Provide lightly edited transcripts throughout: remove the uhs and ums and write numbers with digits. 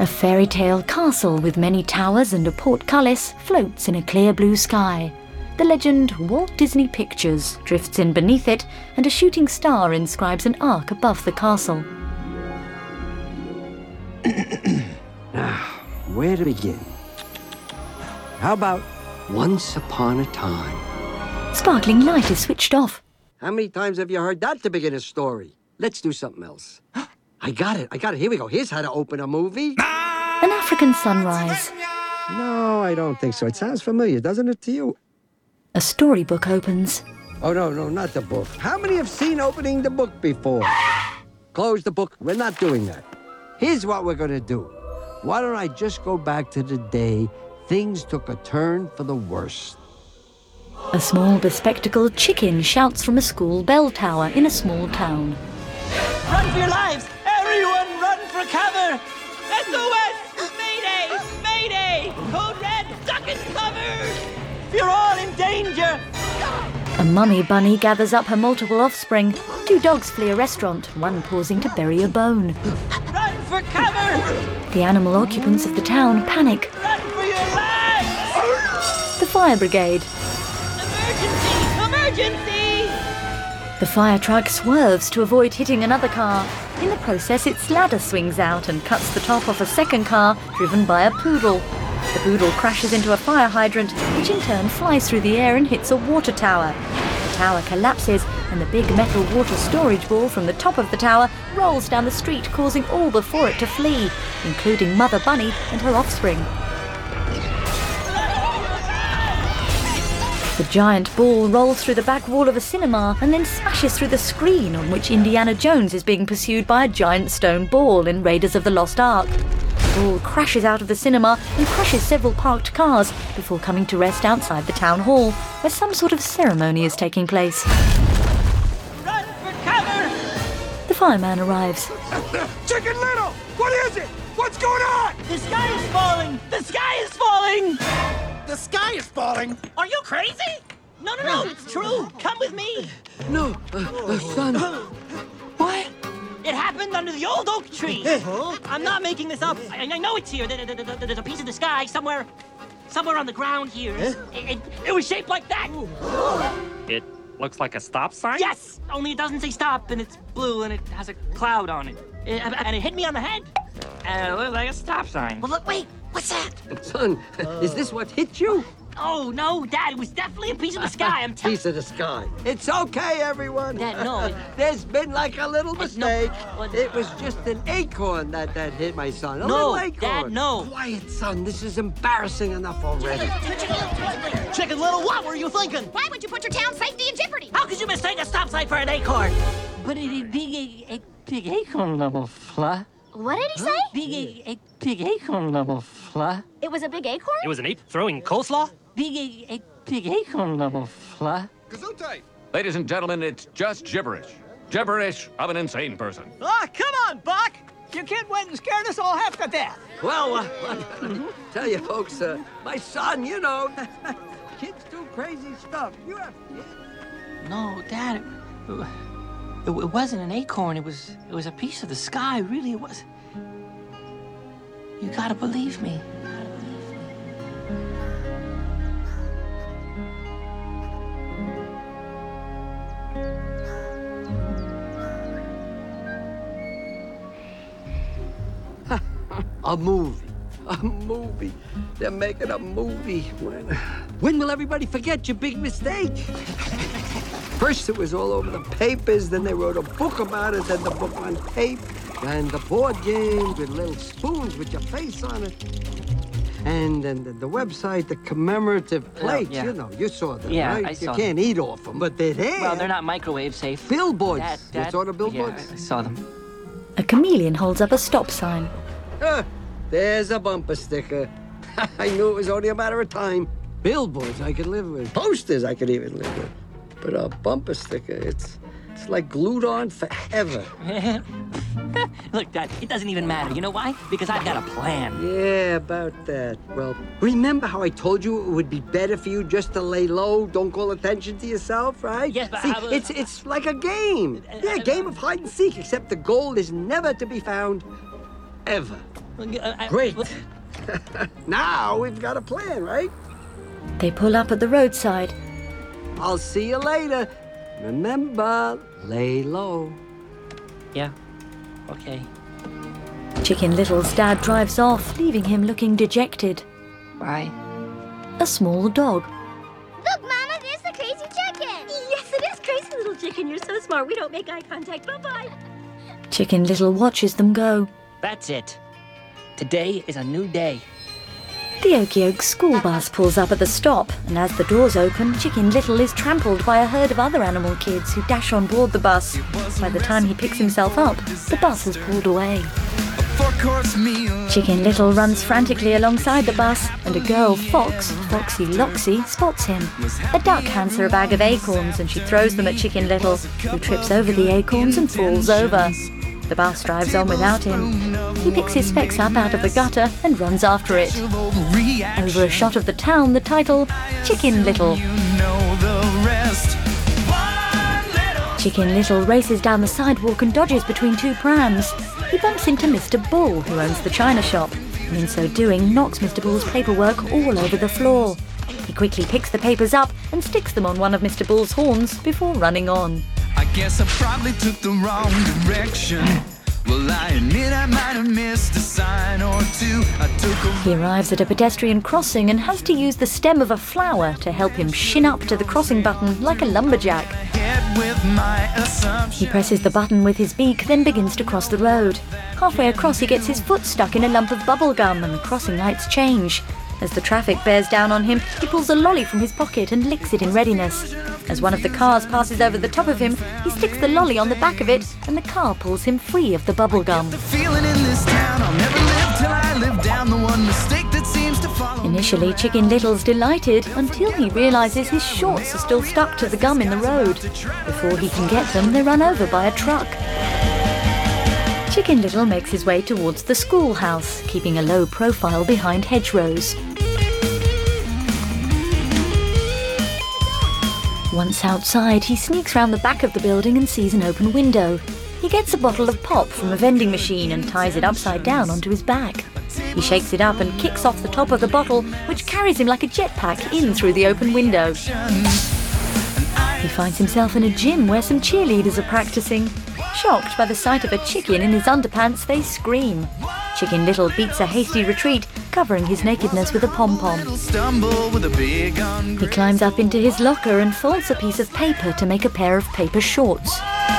A fairy tale castle with many towers and a portcullis floats in a clear blue sky. The legend Walt Disney Pictures drifts in beneath it, and a shooting star inscribes an arc above the castle. Now, where to begin? How about once upon a time? Sparkling light is switched off. How many times have you heard that to begin a story? Let's do something else. I got it. Here we go. Here's how to open a movie. An African sunrise. No, I don't think so. It sounds familiar, doesn't it to you? A storybook opens. Oh, no, not the book. How many have seen opening the book before? Close the book. We're not doing that. Here's what we're going to do. Why don't I just go back to the day things took a turn for the worse? A small bespectacled chicken shouts from a school bell tower in a small town. Run for your lives! Everyone run for cover! SOS! Mayday! Mayday! Code Red, duck and cover! You're all in danger! A mummy bunny gathers up her multiple offspring. 2 dogs flee a restaurant, one pausing to bury a bone. Run for cover! The animal occupants of the town panic. Run for your lives! The fire brigade. Emergency! Emergency! The fire truck swerves to avoid hitting another car. In the process, its ladder swings out and cuts the top off a second car driven by a poodle. The poodle crashes into a fire hydrant, which in turn flies through the air and hits a water tower. The tower collapses, and the big metal water storage ball from the top of the tower rolls down the street, causing all before it to flee, including Mother Bunny and her offspring. The giant ball rolls through the back wall of a cinema and then smashes through the screen on which Indiana Jones is being pursued by a giant stone ball in Raiders of the Lost Ark. The ball crashes out of the cinema and crushes several parked cars before coming to rest outside the town hall, where some sort of ceremony is taking place. Run for cover! The fireman arrives. Chicken Little! What is it? What's going on? The sky is falling! The sky is falling! The sky is falling. Are you crazy? No, it's true. Come with me. No, son. What? It happened under the old oak tree. I'm not making this up. I know it's here. There's a piece of the sky somewhere on the ground here. It was shaped like that. It looks like a stop sign? Yes, only it doesn't say stop, and it's blue, and it has a cloud on it. And it hit me on the head. And it looks like a stop sign. Well, look, wait. What's that? Son, is this what hit you? Oh, no, Dad. It was definitely a piece of the sky. I'm telling you. Piece of the sky. It's okay, everyone. Dad, no. There's been like a little mistake. No. It was just an acorn that hit my son. A No, little acorn. Dad, no. Quiet, son. This is embarrassing enough already. Chicken Little, what were you thinking? Why would you put your town's safety in jeopardy? How could you mistake a stop sign for an acorn? But a big acorn level fly. What did he say? Big acorn level fly. It was a big acorn? It was an ape throwing coleslaw? Big acorn level fly. Gesundheit. Ladies and gentlemen, it's just gibberish. Gibberish of an insane person. Oh, come on, Buck! Your kid went and scared us all half to death. Well, I gotta tell you, folks, my son, you know, kids do crazy stuff. You have kids. No, Dad. It wasn't an acorn. It was a piece of the sky. Really, it was. You gotta believe me. A movie. They're making a movie. When will everybody forget your big mistake? First it was all over the papers, then they wrote a book about it, then the book on tape, and the board games with little spoons with your face on it. And then the website, the commemorative plates, yeah. You know, you saw them, Yeah, right? I saw You can't eat off them, but they're there. Well, they're not microwave safe. Billboards. Dad, You saw the billboards? Yeah, I saw them. A chameleon holds up a stop sign. There's a bumper sticker. I knew it was only a matter of time. Billboards I could live with. Posters I could even live with. But a bumper sticker, it's like glued on forever. Look, Dad, it doesn't even matter. You know why? Because I've got a plan. Yeah, about that. Well, remember how I told you it would be better for you just to lay low, don't call attention to yourself, right? Yes, but See, it's like a game. Yeah, a game of hide and seek, except the goal is never to be found. ever. Great. Now we've got a plan, right? They pull up at the roadside. I'll see you later. Remember, lay low. Yeah. Okay. Chicken Little's dad drives off, leaving him looking dejected. Bye. A small dog. Look, Mama, there's the crazy chicken. Yes, it is crazy, little chicken. You're so smart. We don't make eye contact. Bye-bye. Chicken Little watches them go. That's it. Today is a new day. The Okie school bus pulls up at the stop, and as the doors open, Chicken Little is trampled by a herd of other animal kids who dash on board the bus. By the time he picks himself up, the bus has pulled away. Chicken Little runs frantically alongside the bus, and a girl, Foxy Loxy, spots him. A duck hands her a bag of acorns, and she throws them at Chicken Little, who trips over the acorns and falls over. The bus drives on without him. He picks his specs up out of the gutter and runs after it. Over a shot of the town, the title, Chicken Little. Chicken Little races down the sidewalk and dodges between two prams. He bumps into Mr. Bull, who owns the china shop, and in so doing knocks Mr. Bull's paperwork all over the floor. He quickly picks the papers up and sticks them on one of Mr. Bull's horns before running on. I guess I probably took the wrong direction. Well, I admit I might have missed a sign or two. He arrives at a pedestrian crossing and has to use the stem of a flower to help him shin up to the crossing button like a lumberjack. He presses the button with his beak, then begins to cross the road. Halfway across, he gets his foot stuck in a lump of bubble gum and the crossing lights change. As the traffic bears down on him, he pulls a lolly from his pocket and licks it in readiness. As one of the cars passes over the top of him, he sticks the lolly on the back of it, and the car pulls him free of the bubble gum. Initially, Chicken Little's delighted until he realizes his shorts are still stuck to the gum in the road. Before he can get them, they're run over by a truck. Chicken Little makes his way towards the schoolhouse, keeping a low profile behind hedgerows. Once outside, he sneaks round the back of the building and sees an open window. He gets a bottle of pop from a vending machine and ties it upside down onto his back. He shakes it up and kicks off the top of the bottle, which carries him like a jetpack in through the open window. He finds himself in a gym where some cheerleaders are practicing. Shocked by the sight of a chicken in his underpants, they scream. Chicken Little beats a hasty retreat, covering his nakedness with a pom-pom. He climbs up into his locker and folds a piece of paper to make a pair of paper shorts.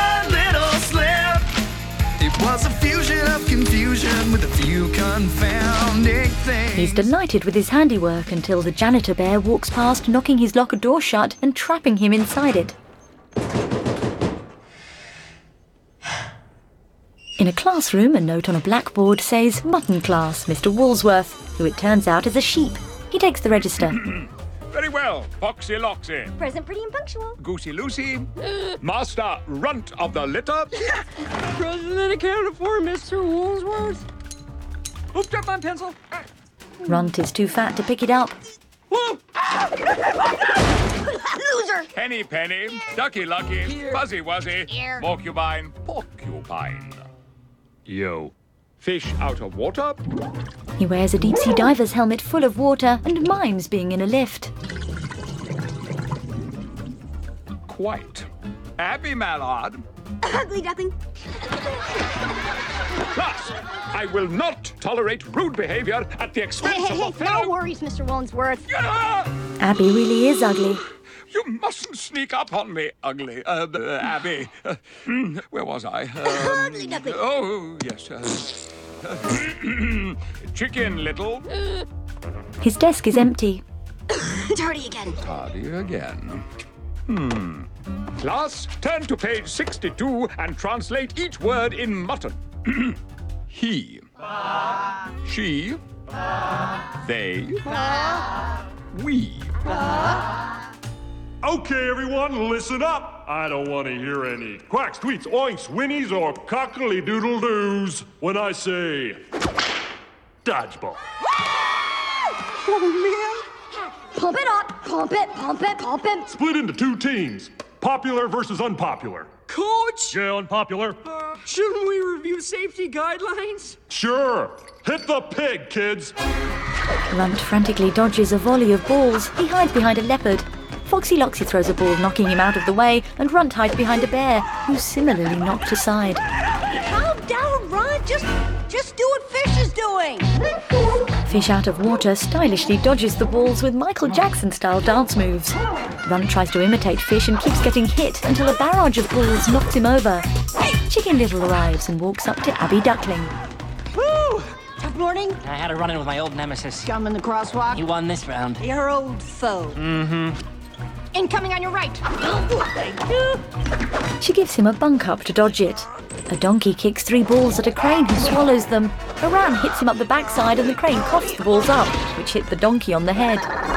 He's delighted with his handiwork until the janitor bear walks past, knocking his locker door shut and trapping him inside it. In a classroom, a note on a blackboard says, "Mutton class, Mr. Woolsworth," who it turns out is a sheep. He takes the register. Very well, Foxy Loxy. Present pretty and punctual. Goosey Lucy. Master Runt of the litter. President accounted for, Mr. Woolsworth. Oops, dropped my pencil. Runt is too fat to pick it up. Loser! Henny Penny. Ducky Lucky. Fuzzy Wuzzy. Here. Porcupine. Porcupine. Yo. Fish out of water. He wears a deep-sea diver's helmet full of water and mimes being in a lift. Quite. Abby Mallard. Ugly duckling. Class, I will not tolerate rude behavior at the expense of a No fellow... worries, Mr. Woolsworth. Ah! Abby really is ugly. You mustn't sneak up on me, ugly. Abby. Where was I? Ugly duckling. Oh, yes. Chicken Little. His desk is empty. Dirty again. Tardy again. Class, turn to page 62 and translate each word in mutton. He. She. They. We. Okay, everyone, listen up. I don't want to hear any quacks, tweets, oinks, whinnies, or cockly-doodle-doos when I say dodgeball. Pump it up. Pump it, pump it, pump it. Split into two teams. Popular versus unpopular. Coach! Yeah, unpopular. Shouldn't we review safety guidelines? Sure. Hit the pig, kids. Runt frantically dodges a volley of balls. He hides behind a leopard. Foxy Loxy throws a ball, knocking him out of the way, and Runt hides behind a bear, who's similarly knocked aside. Calm down, Runt. Just do what Fish is doing. Fish out of water stylishly dodges the balls with Michael Jackson-style dance moves. Runt tries to imitate Fish and keeps getting hit until a barrage of balls knocks him over. Chicken Little arrives and walks up to Abby Duckling. Woo! Tough morning. I had a run-in with my old nemesis. Scum in the crosswalk. You won this round. Your old foe. Mm-hmm. Incoming on your right. She gives him a bunk up to dodge it. A donkey kicks 3 balls at a crane who swallows them. A ram hits him up the backside and the crane coughs the balls up, which hit the donkey on the head.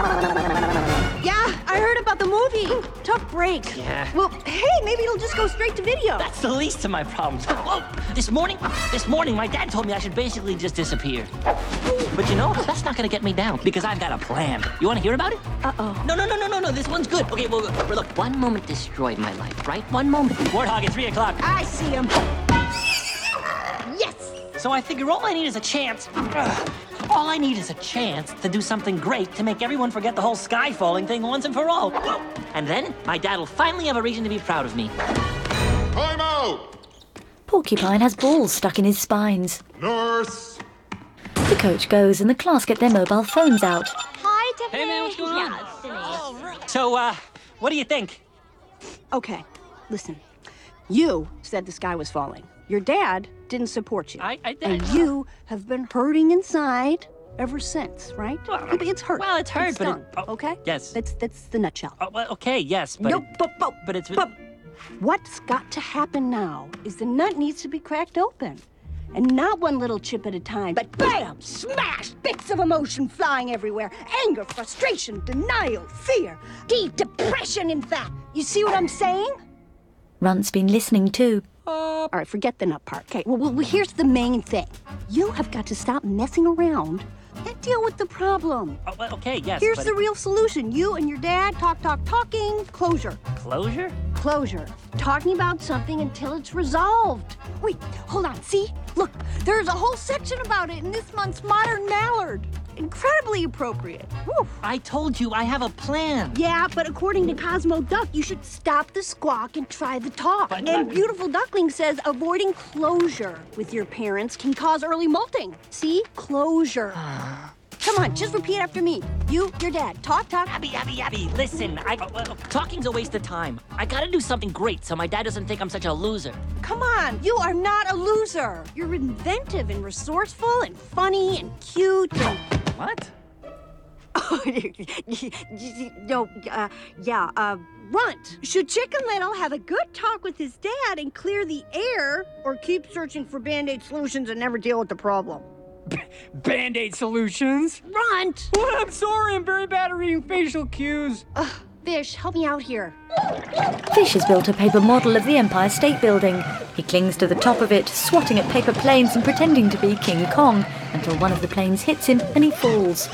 Yeah, I heard about the movie. Tough break. Yeah. Well, hey, maybe it'll just go straight to video. That's the least of my problems. Whoa! This morning, my dad told me I should basically just disappear. But you know, that's not gonna get me down because I've got a plan. You wanna hear about it? Uh-oh. No, this one's good. Okay, well, look, one moment destroyed my life, right? One moment. Warthog at 3 o'clock. I see him. Yes! So I figure all I need is a chance. All I need is a chance to do something great to make everyone forget the whole sky falling thing once and for all. And then my dad will finally have a reason to be proud of me. Time out! Porcupine has balls stuck in his spines. Nurse! The coach goes and the class get their mobile phones out. Hi, Tiffany. Hey, man, what's going on? Yeah, it's Denise. So, what do you think? Okay, listen. You said the sky was falling. Your dad didn't support you. I did. And you have been hurting inside ever since, right? Well, It's hurt. well, it's hurt, but it- stung, okay? yes. That's the nutshell. Oh, well, okay, yes, but... No, but it's... But what's got to happen now is the nut needs to be cracked open. And not one little chip at a time, but bam, smash, bits of emotion flying everywhere. Anger, frustration, denial, fear, deep depression, in fact. You see what I'm saying? Runt's been listening too. All right, forget the nut part. Okay, well, here's the main thing. You have got to stop messing around and deal with the problem. Oh, well, okay, yes, Here's but the real solution. You and your dad talking, closure. Closure? Closure. Talking about something until it's resolved. Wait, hold on, see? Look, there's a whole section about it in this month's Modern Mallard. Incredibly appropriate. Woo. I told you I have a plan. Yeah, but according to Cosmo Duck, you should stop the squawk and try the talk. And Beautiful Duckling says avoiding closure with your parents can cause early molting. See? Closure. Come on, just repeat after me. You, your dad. Talk. Abby, listen. Talking's a waste of time. I gotta do something great so my dad doesn't think I'm such a loser. Come on, you are not a loser. You're inventive and resourceful and funny and cute and... What? Runt. Should Chicken Little have a good talk with his dad and clear the air, or keep searching for Band-Aid solutions and never deal with the problem? Band-Aid solutions? Runt! What? I'm sorry, I'm very bad at reading facial cues. Fish, help me out here. Fish has built a paper model of the Empire State Building. He clings to the top of it, swatting at paper planes and pretending to be King Kong, until one of the planes hits him and he falls.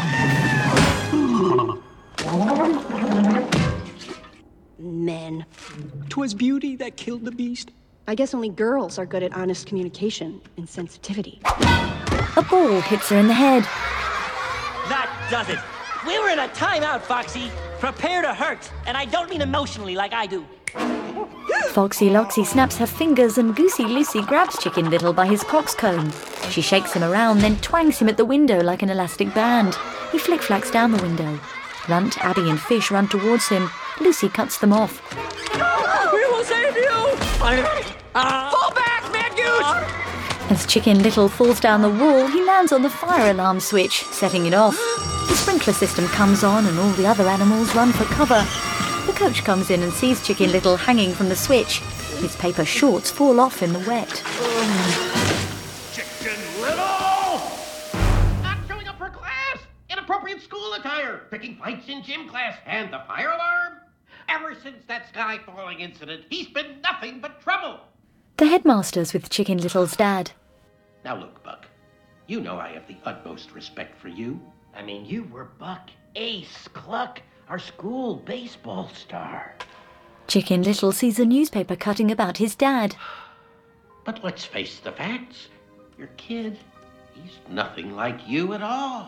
Men. 'Twas beauty that killed the beast. I guess only girls are good at honest communication and sensitivity. A ball hits her in the head. That does it. We were in a timeout, Foxy. Prepare to hurt. And I don't mean emotionally like I do. Foxy Loxy snaps her fingers and Goosey Lucy grabs Chicken Little by his coxcomb. She shakes him around, then twangs him at the window like an elastic band. He flick-flacks down the window. Runt, Abby and Fish run towards him. Lucy cuts them off. We will save you! Fall back, Mad Goose! As Chicken Little falls down the wall, he lands on the fire alarm switch, setting it off. The sprinkler system comes on and all the other animals run for cover. The coach comes in and sees Chicken Little hanging from the switch. His paper shorts fall off in the wet. Chicken Little! Not showing up for class, inappropriate school attire, picking fights in gym class, and the fire alarm. Ever since that sky falling incident, he's been nothing but trouble. The headmaster's with Chicken Little's dad. Now look, Buck, you know I have the utmost respect for you. I mean, you were Buck Ace Cluck, our school baseball star. Chicken Little sees a newspaper cutting about his dad. But let's face the facts. Your kid, he's nothing like you at all.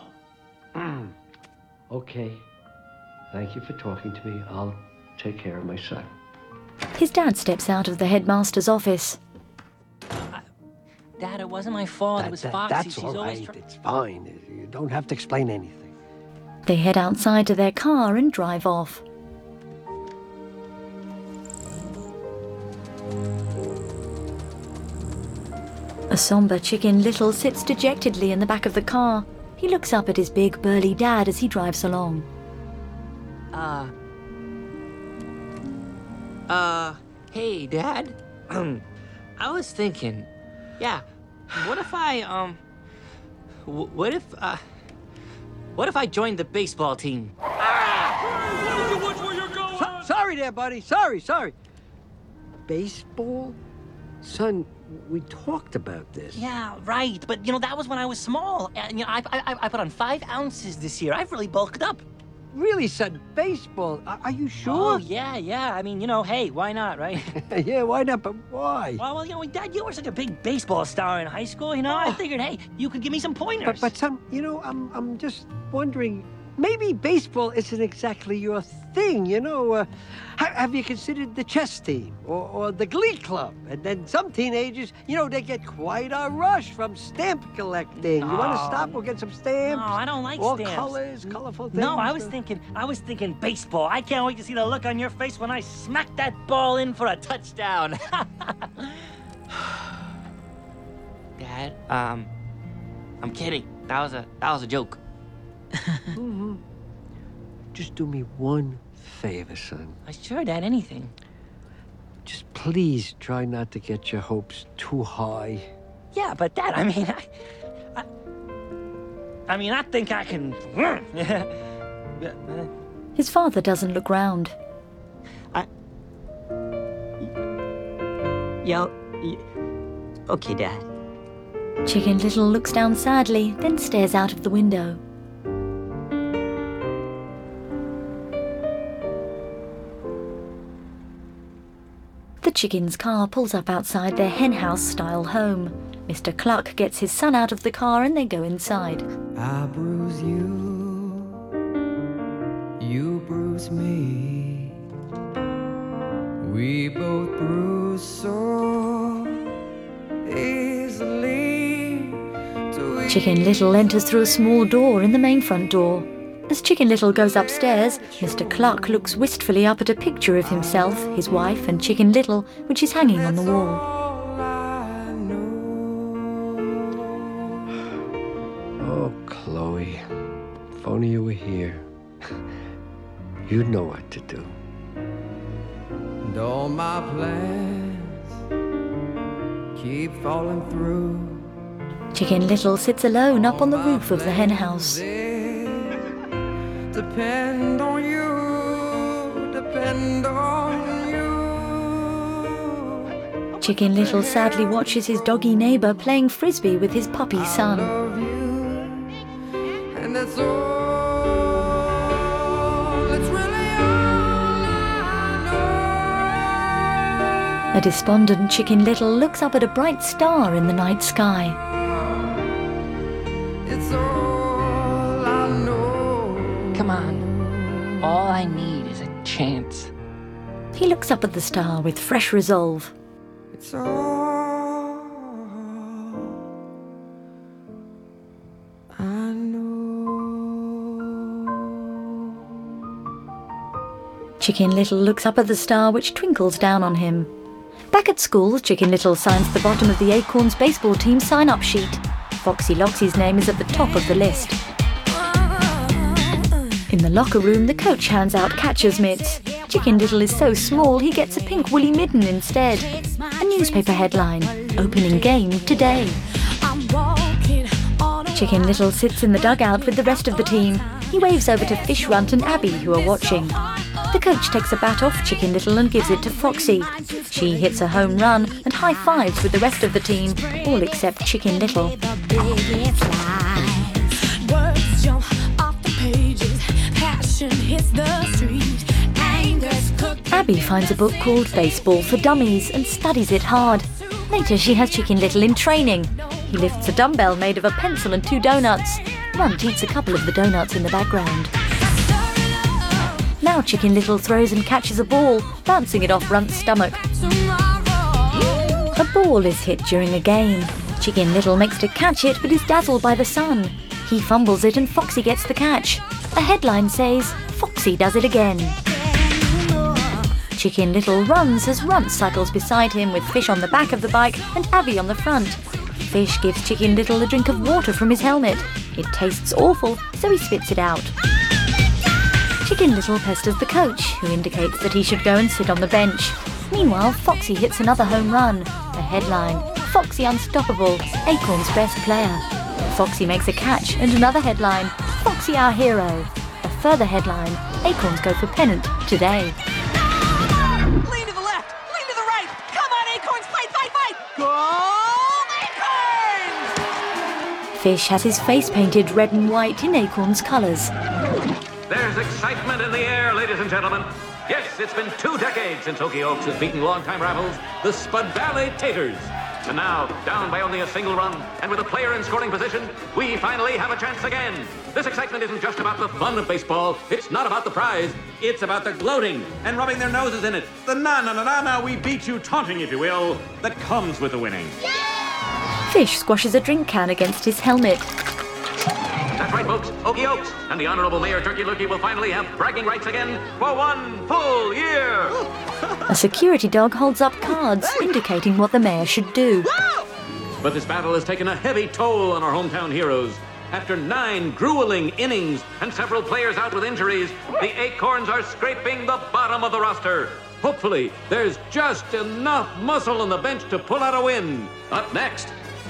Okay. Thank you for talking to me. I'll take care of my son. His dad steps out of the headmaster's office. Dad, it wasn't my fault. It was Foxy. That's all right. It's fine. You don't have to explain anything. They head outside to their car and drive off. A somber Chicken Little sits dejectedly in the back of the car. He looks up at his big, burly dad as he drives along. Hey, Dad. I was thinking, what if I joined the baseball team? Sorry there, buddy. Sorry. Baseball? Son, we talked about this. Yeah, right. But, that was when I was small. And, I put on 5 ounces this year. I've really bulked up. Really, son? Baseball? Are you sure? Oh, yeah. I mean, hey, why not, right? Yeah, why not? But why? Well, Dad, you were such a big baseball star in high school, I figured, hey, you could give me some pointers. But son, I'm just wondering, maybe baseball isn't exactly your thing, Have you considered the chess team or the glee club? And then some teenagers, they get quite a rush from stamp collecting. You want to stop? We'll get some stamps. No, I don't like all stamps. Colors, colorful things. No, I was thinking baseball. I can't wait to see the look on your face when I smack that ball in for a touchdown. Dad, I'm kidding. That was a joke. Mm-hmm. Just do me one favor, son. Sure, Dad, anything. Just please try not to get your hopes too high. Yeah, but Dad, I think I can. His father doesn't look round. Okay, Dad. Chicken Little looks down sadly, then stares out of the window. The chicken's car pulls up outside their henhouse-style home. Mr. Cluck gets his son out of the car and they go inside. I bruise you, you bruise me. We both bruise so easily. Chicken Little enters through a small door in the main front door. As Chicken Little goes upstairs, Mr. Cluck looks wistfully up at a picture of himself, his wife and Chicken Little, which is hanging on the wall. Oh, Chloe, if only you were here, you'd know what to do. And all my plans keep falling through. Chicken Little sits alone up on the roof of the henhouse. Depend on you, depend on you. Chicken Little sadly watches his doggy neighbour playing frisbee with his puppy son. And that's all, it's really all I know. A despondent Chicken Little looks up at a bright star in the night sky. It's all I know. Come on. All I need is a chance. He looks up at the star with fresh resolve. It's all I know. Chicken Little looks up at the star which twinkles down on him. Back at school, Chicken Little signs the bottom of the Acorns baseball team sign-up sheet. Foxy Loxy's name is at the top of the list. In the locker room, the coach hands out catcher's mitts. Chicken Little is so small he gets a pink woolly mitten instead. A newspaper headline, opening game today. Chicken Little sits in the dugout with the rest of the team. He waves over to Fish Runt and Abby, who are watching. The coach takes a bat off Chicken Little and gives it to Foxy. She hits a home run and high-fives with the rest of the team, all except Chicken Little. Abby finds a book called Baseball for Dummies and studies it hard. Later she has Chicken Little in training. He lifts a dumbbell made of a pencil and 2 donuts. Runt eats a couple of the donuts in the background. Now Chicken Little throws and catches a ball, bouncing it off Runt's stomach. A ball is hit during a game. Chicken Little makes to catch it but is dazzled by the sun. He fumbles it and Foxy gets the catch. A headline says, "Foxy does it again." Chicken Little runs as Runt cycles beside him with Fish on the back of the bike and Abby on the front. Fish gives Chicken Little a drink of water from his helmet. It tastes awful, so he spits it out. Chicken Little pesters the coach, who indicates that he should go and sit on the bench. Meanwhile, Foxy hits another home run. A headline, "Foxy Unstoppable, Acorn's best player." Foxy makes a catch and another headline, "Foxy our hero." A further headline, "Acorns go for pennant today." Lean to the left! Lean to the right! Come on, Acorns! Fight, fight, fight! Goal, Acorns! Fish has his face painted red and white in Acorn's colours. There's excitement in the air, ladies and gentlemen. Yes, it's been 2 decades since Okie Oaks has beaten longtime rivals, the Spud Valley Taters. And now, down by only a single run, and with a player in scoring position, we finally have a chance again. This excitement isn't just about the fun of baseball. It's not about the prize. It's about the gloating and rubbing their noses in it. The na-na-na-na-na, we beat you taunting, if you will, that comes with the winning. Fish squashes a drink can against his helmet. That's right, folks. Okie Oaks and the Honorable Mayor Turkey Lurkey will finally have bragging rights again for 1 full year. A security dog holds up cards indicating what the mayor should do. But this battle has taken a heavy toll on our hometown heroes. After 9 grueling innings and several players out with injuries, the Acorns are scraping the bottom of the roster. Hopefully, there's just enough muscle on the bench to pull out a win. Up next,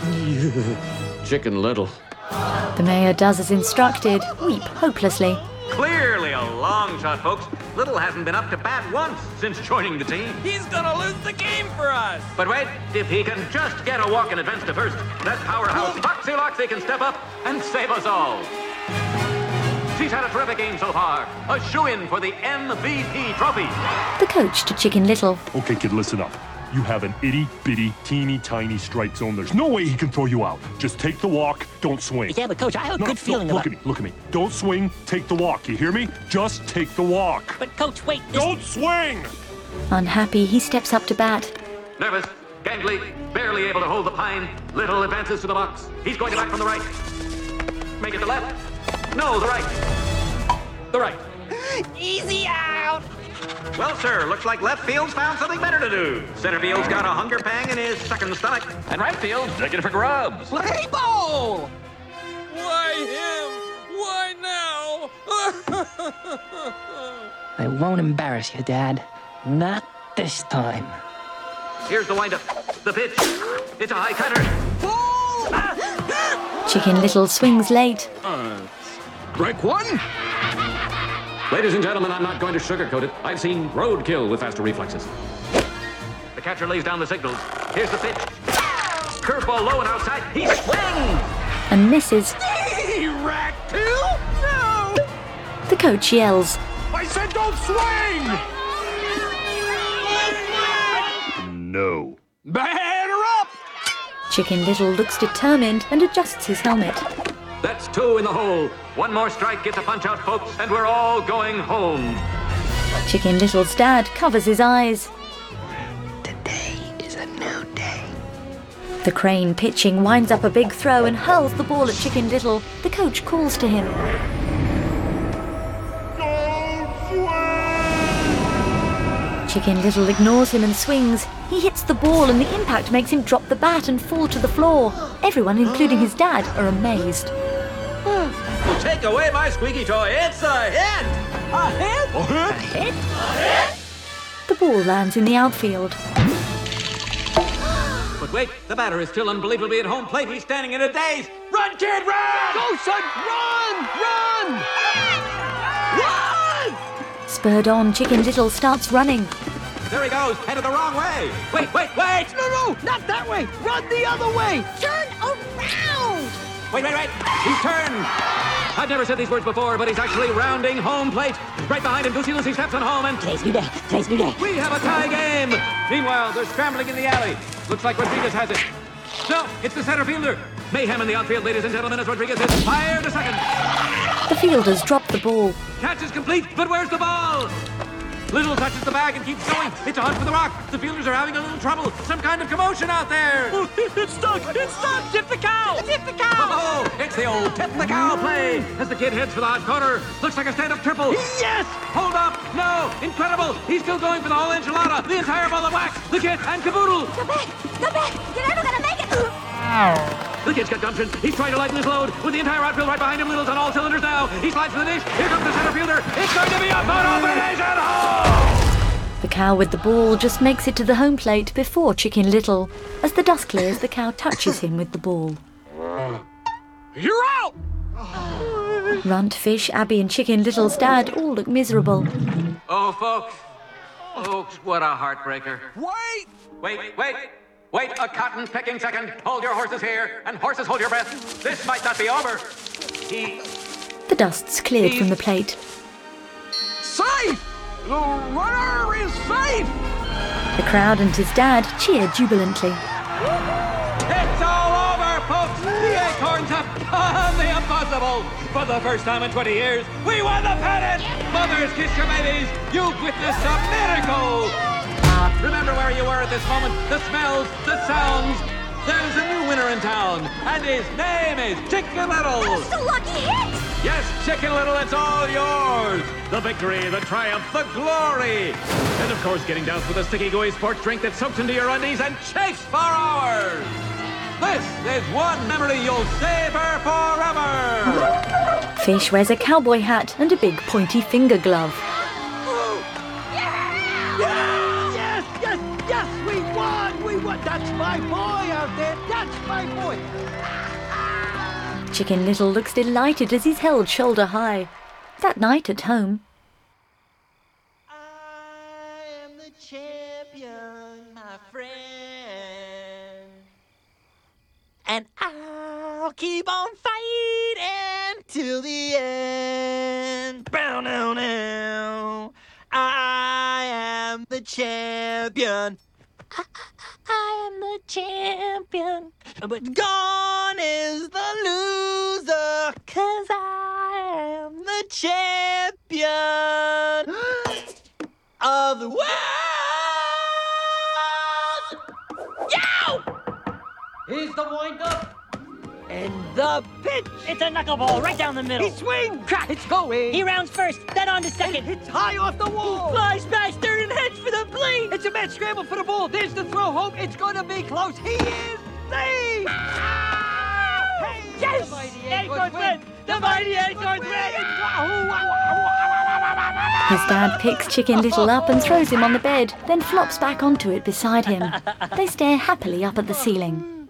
Chicken Little. The mayor does as instructed, weep hopelessly. Clearly a long shot, folks. Little hasn't been up to bat once since joining the team. He's gonna lose the game for us! But wait, if he can just get a walk in advance to first, that powerhouse Foxy Loxy can step up and save us all. She's had a terrific game so far. A shoo-in for the MVP trophy. The coach to Chicken Little. Okay, kid, listen up. You have an itty-bitty, teeny-tiny strike zone. There's no way he can throw you out. Just take the walk, don't swing. Yeah, but Coach, I have a good feeling about... Look at me. Don't swing, take the walk. You hear me? Just take the walk. But Coach, wait. Don't swing! Unhappy, he steps up to bat. Nervous, gangly, barely able to hold the pine. Little advances to the box. He's going to bat from the right. Make it the left. No, the right. The right. Easy out! Well, sir, looks like left field's found something better to do. Center field's got a hunger pang in his second stomach. And right field, looking for grubs. Play ball! Why him? Why now? I won't embarrass you, Dad. Not this time. Here's the windup. The pitch. It's a high cutter. Chicken Little swings late. Strike 1? Ladies and gentlemen, I'm not going to sugarcoat it. I've seen roadkill with faster reflexes. The catcher lays down the signals. Here's the pitch. Curveball low and outside. He swings! And misses. Rack 2? No! The coach yells. I said don't swing! No. Batter up! Chicken Little looks determined and adjusts his helmet. That's 2 in the hole. 1 more strike gets a punch out, folks, and we're all going home. Chicken Little's dad covers his eyes. Today is a new day. The crane pitching winds up a big throw and hurls the ball at Chicken Little. The coach calls to him. Chicken Little ignores him and swings. He hits the ball and the impact makes him drop the bat and fall to the floor. Everyone, including his dad, are amazed. Take away my squeaky toy. It's a hit! A hit? A hit? A hit? The ball lands in the outfield. But wait, the batter is still unbelievably at home plate. He's standing in a daze. Run, kid, run! Go, son! Run! Run! Run! Spurred on, Chicken Little starts running. There he goes, headed the wrong way. Wait! No, not that way! Run the other way! Turn around! Wait. He's turned. I've never said these words before, but he's actually rounding home plate. Right behind him, Goosey Lucy steps on home and... Today's new day. Today's new day. We have a tie game. Meanwhile, they're scrambling in the alley. Looks like Rodriguez has it. No, it's the center fielder. Mayhem in the outfield, ladies and gentlemen, as Rodriguez is fired to second. The fielders drop the ball. Catch is complete, but where's the ball? Little touches the bag and keeps going. It's a hunt for the rock. The fielders are having a little trouble. Some kind of commotion out there. Oh, it's stuck. It's stuck. Tip the cow. Tip the cow. Oh, it's the old tip the cow play. As the kid heads for the hot corner. Looks like a stand-up triple. Yes. Hold up. No. Incredible. He's still going for the whole enchilada. The entire ball of wax. The kid and caboodle. Go back. Go back. You're never gonna make it. The kid's got gumption. He's trying to lighten his load. With the entire outfield right behind him, Little's on all cylinders now. He slides to the dish. Here comes the center fielder. It's going to be a photo finish at home. The cow with the ball just makes it to the home plate before Chicken Little. As the dust clears, the cow touches him with the ball. You're out! Runt, Fish, Abby and Chicken Little's dad all look miserable. Oh, folks. Folks, what a heartbreaker. Wait, a cotton-picking second. Hold your horses here, and horses hold your breath. This might not be over. The dust's cleared from the plate. Safe! The runner is safe! The crowd and his dad cheer jubilantly. It's all over, folks! The Acorns have done the impossible! For the first time in 20 years, we won the pennant! Mothers, kiss your babies! You've witnessed a miracle! Remember where you were at this moment, the smells, the sounds. There's a new winner in town, and his name is Chicken Little! That's the lucky hit! Yes, Chicken Little, it's all yours! The victory, the triumph, the glory! And of course, getting doused with a sticky, gooey sports drink that soaks into your undies and chafes for hours! This is one memory you'll savor forever! Fish wears a cowboy hat and a big pointy finger glove. Yes, we won! That's my boy out there! That's my boy! Chicken Little looks delighted as he's held shoulder high. That night at home... I am the champion, my friend. And I'll keep on fighting till the end. Bow now now. I am the champion. I am the champion. But gone is the loser. 'Cause I am the champion of the world. Yow! Here's the wind-up. And the pitch. It's a knuckleball right down the middle. He swings. Crack. It's going. He rounds first, then on to second. It's high off the wall. Flies past third and heads for the plate. It's a mad scramble for the ball. There's the throw home. It's going to be close. He is safe. Hey, Yes! the mighty Acorns win! The mighty Acorns win! His dad picks Chicken Little up and throws him on the bed, then flops back onto it beside him. They stare happily up at the ceiling.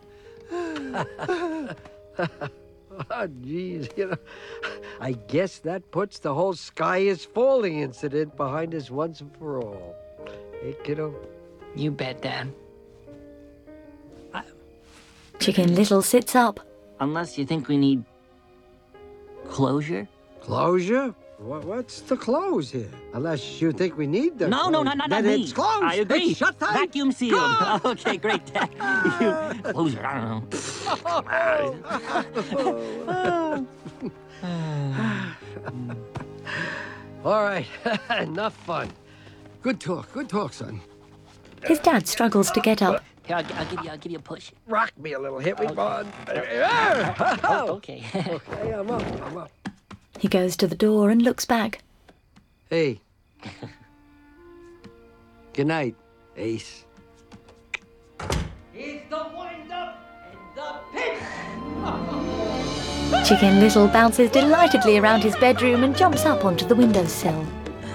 Oh, geez, I guess that puts the whole sky is falling incident behind us once and for all. Hey, kiddo? You bet, Dad. Chicken Little sits up. Unless you think we need closure? Closure? What's the close here? Unless you think we need the No, not then me. it's closed. I agree. It's shut tight. Vacuum sealed. Good. Okay, great, Dad. Closure, I don't know. All right, enough fun. Good talk, son. His dad struggles to get up. Here, I'll give you a push. Rock me a little, hit me, bud. Okay. Okay, I'm up. He goes to the door and looks back. Hey. Good night, Ace. It's the wind-up and the pitch. Chicken Little bounces delightedly around his bedroom and jumps up onto the windowsill.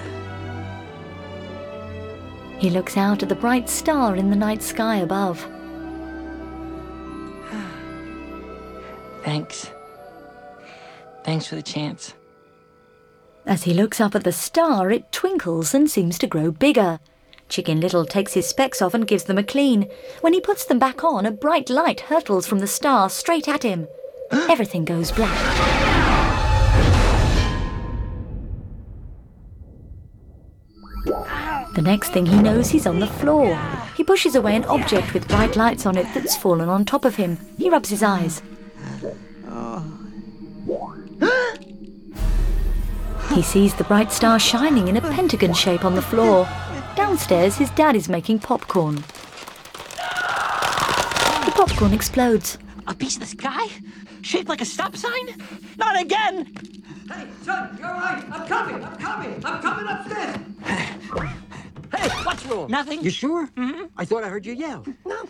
He looks out at the bright star in the night sky above. Thanks. Thanks for the chance. As he looks up at the star, it twinkles and seems to grow bigger. Chicken Little takes his specs off and gives them a clean. When he puts them back on, a bright light hurtles from the star straight at him. Everything goes black. The next thing he knows, he's on the floor. He pushes away an object with bright lights on it that's fallen on top of him. He rubs his eyes. He sees the bright star shining in a pentagon shape on the floor. Downstairs, his dad is making popcorn. The popcorn explodes. A piece of the sky? Shaped like a stop sign? Not again! Hey, son, you're right. I'm coming upstairs. Hey, what's wrong? Nothing. You sure? Mm-hmm. I thought I heard you yell.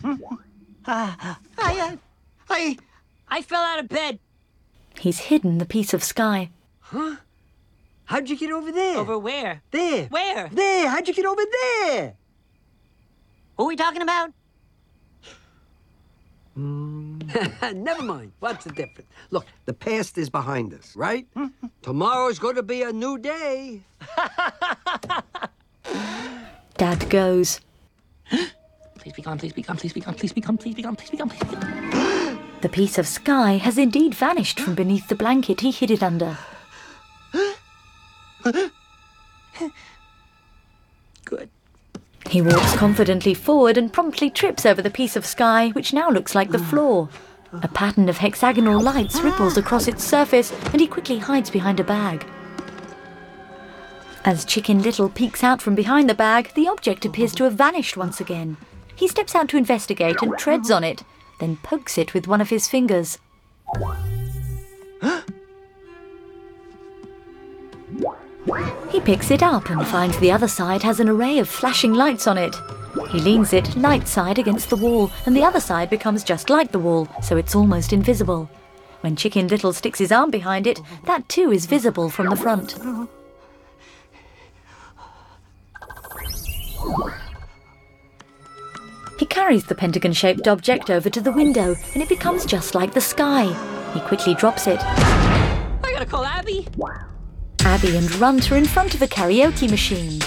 I fell out of bed. He's hidden the piece of sky. Huh? How'd you get over there? Over where? There. Where? There. How'd you get over there? What are we talking about? Never mind. What's the difference? Look, the past is behind us, right? Tomorrow's going to be a new day. Dad goes. Please be gone, please be gone, please be gone, please be gone, please be gone, please be gone, please be gone. The piece of sky has indeed vanished from beneath the blanket he hid it under. Good. He walks confidently forward and promptly trips over the piece of sky, which now looks like the floor. A pattern of hexagonal lights ripples across its surface, and he quickly hides behind a bag. As Chicken Little peeks out from behind the bag, the object appears to have vanished once again. He steps out to investigate and treads on it, then pokes it with one of his fingers. He picks it up and finds the other side has an array of flashing lights on it. He leans it light side against the wall, and the other side becomes just like the wall, so it's almost invisible. When Chicken Little sticks his arm behind it, that too is visible from the front. He carries the pentagon-shaped object over to the window, and it becomes just like the sky. He quickly drops it. I gotta call Abby. Abby and Runt are in front of a karaoke machine.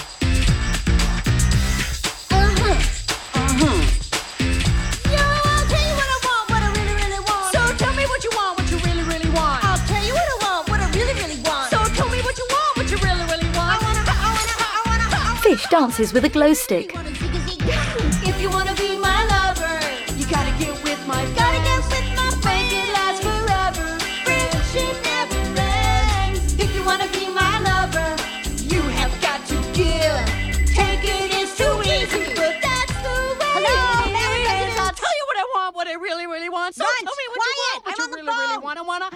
Yo, I'll tell you what I want, what I really, really want. So tell me what you want, what you really, really want. I'll tell you what I want, what I really, really want. So tell me what you want, what you really, really want. I wanna. Fish dances with a glow stick. If you wanna be my lover, you gotta get with my make it last forever. Friendship never ends. If you wanna be my lover, you have got to give. Taking is too easy, but that's the way. Hello, Americans. I'll tell you what I want, what I really, really want. So tell me what you want, what you really, really want. I wanna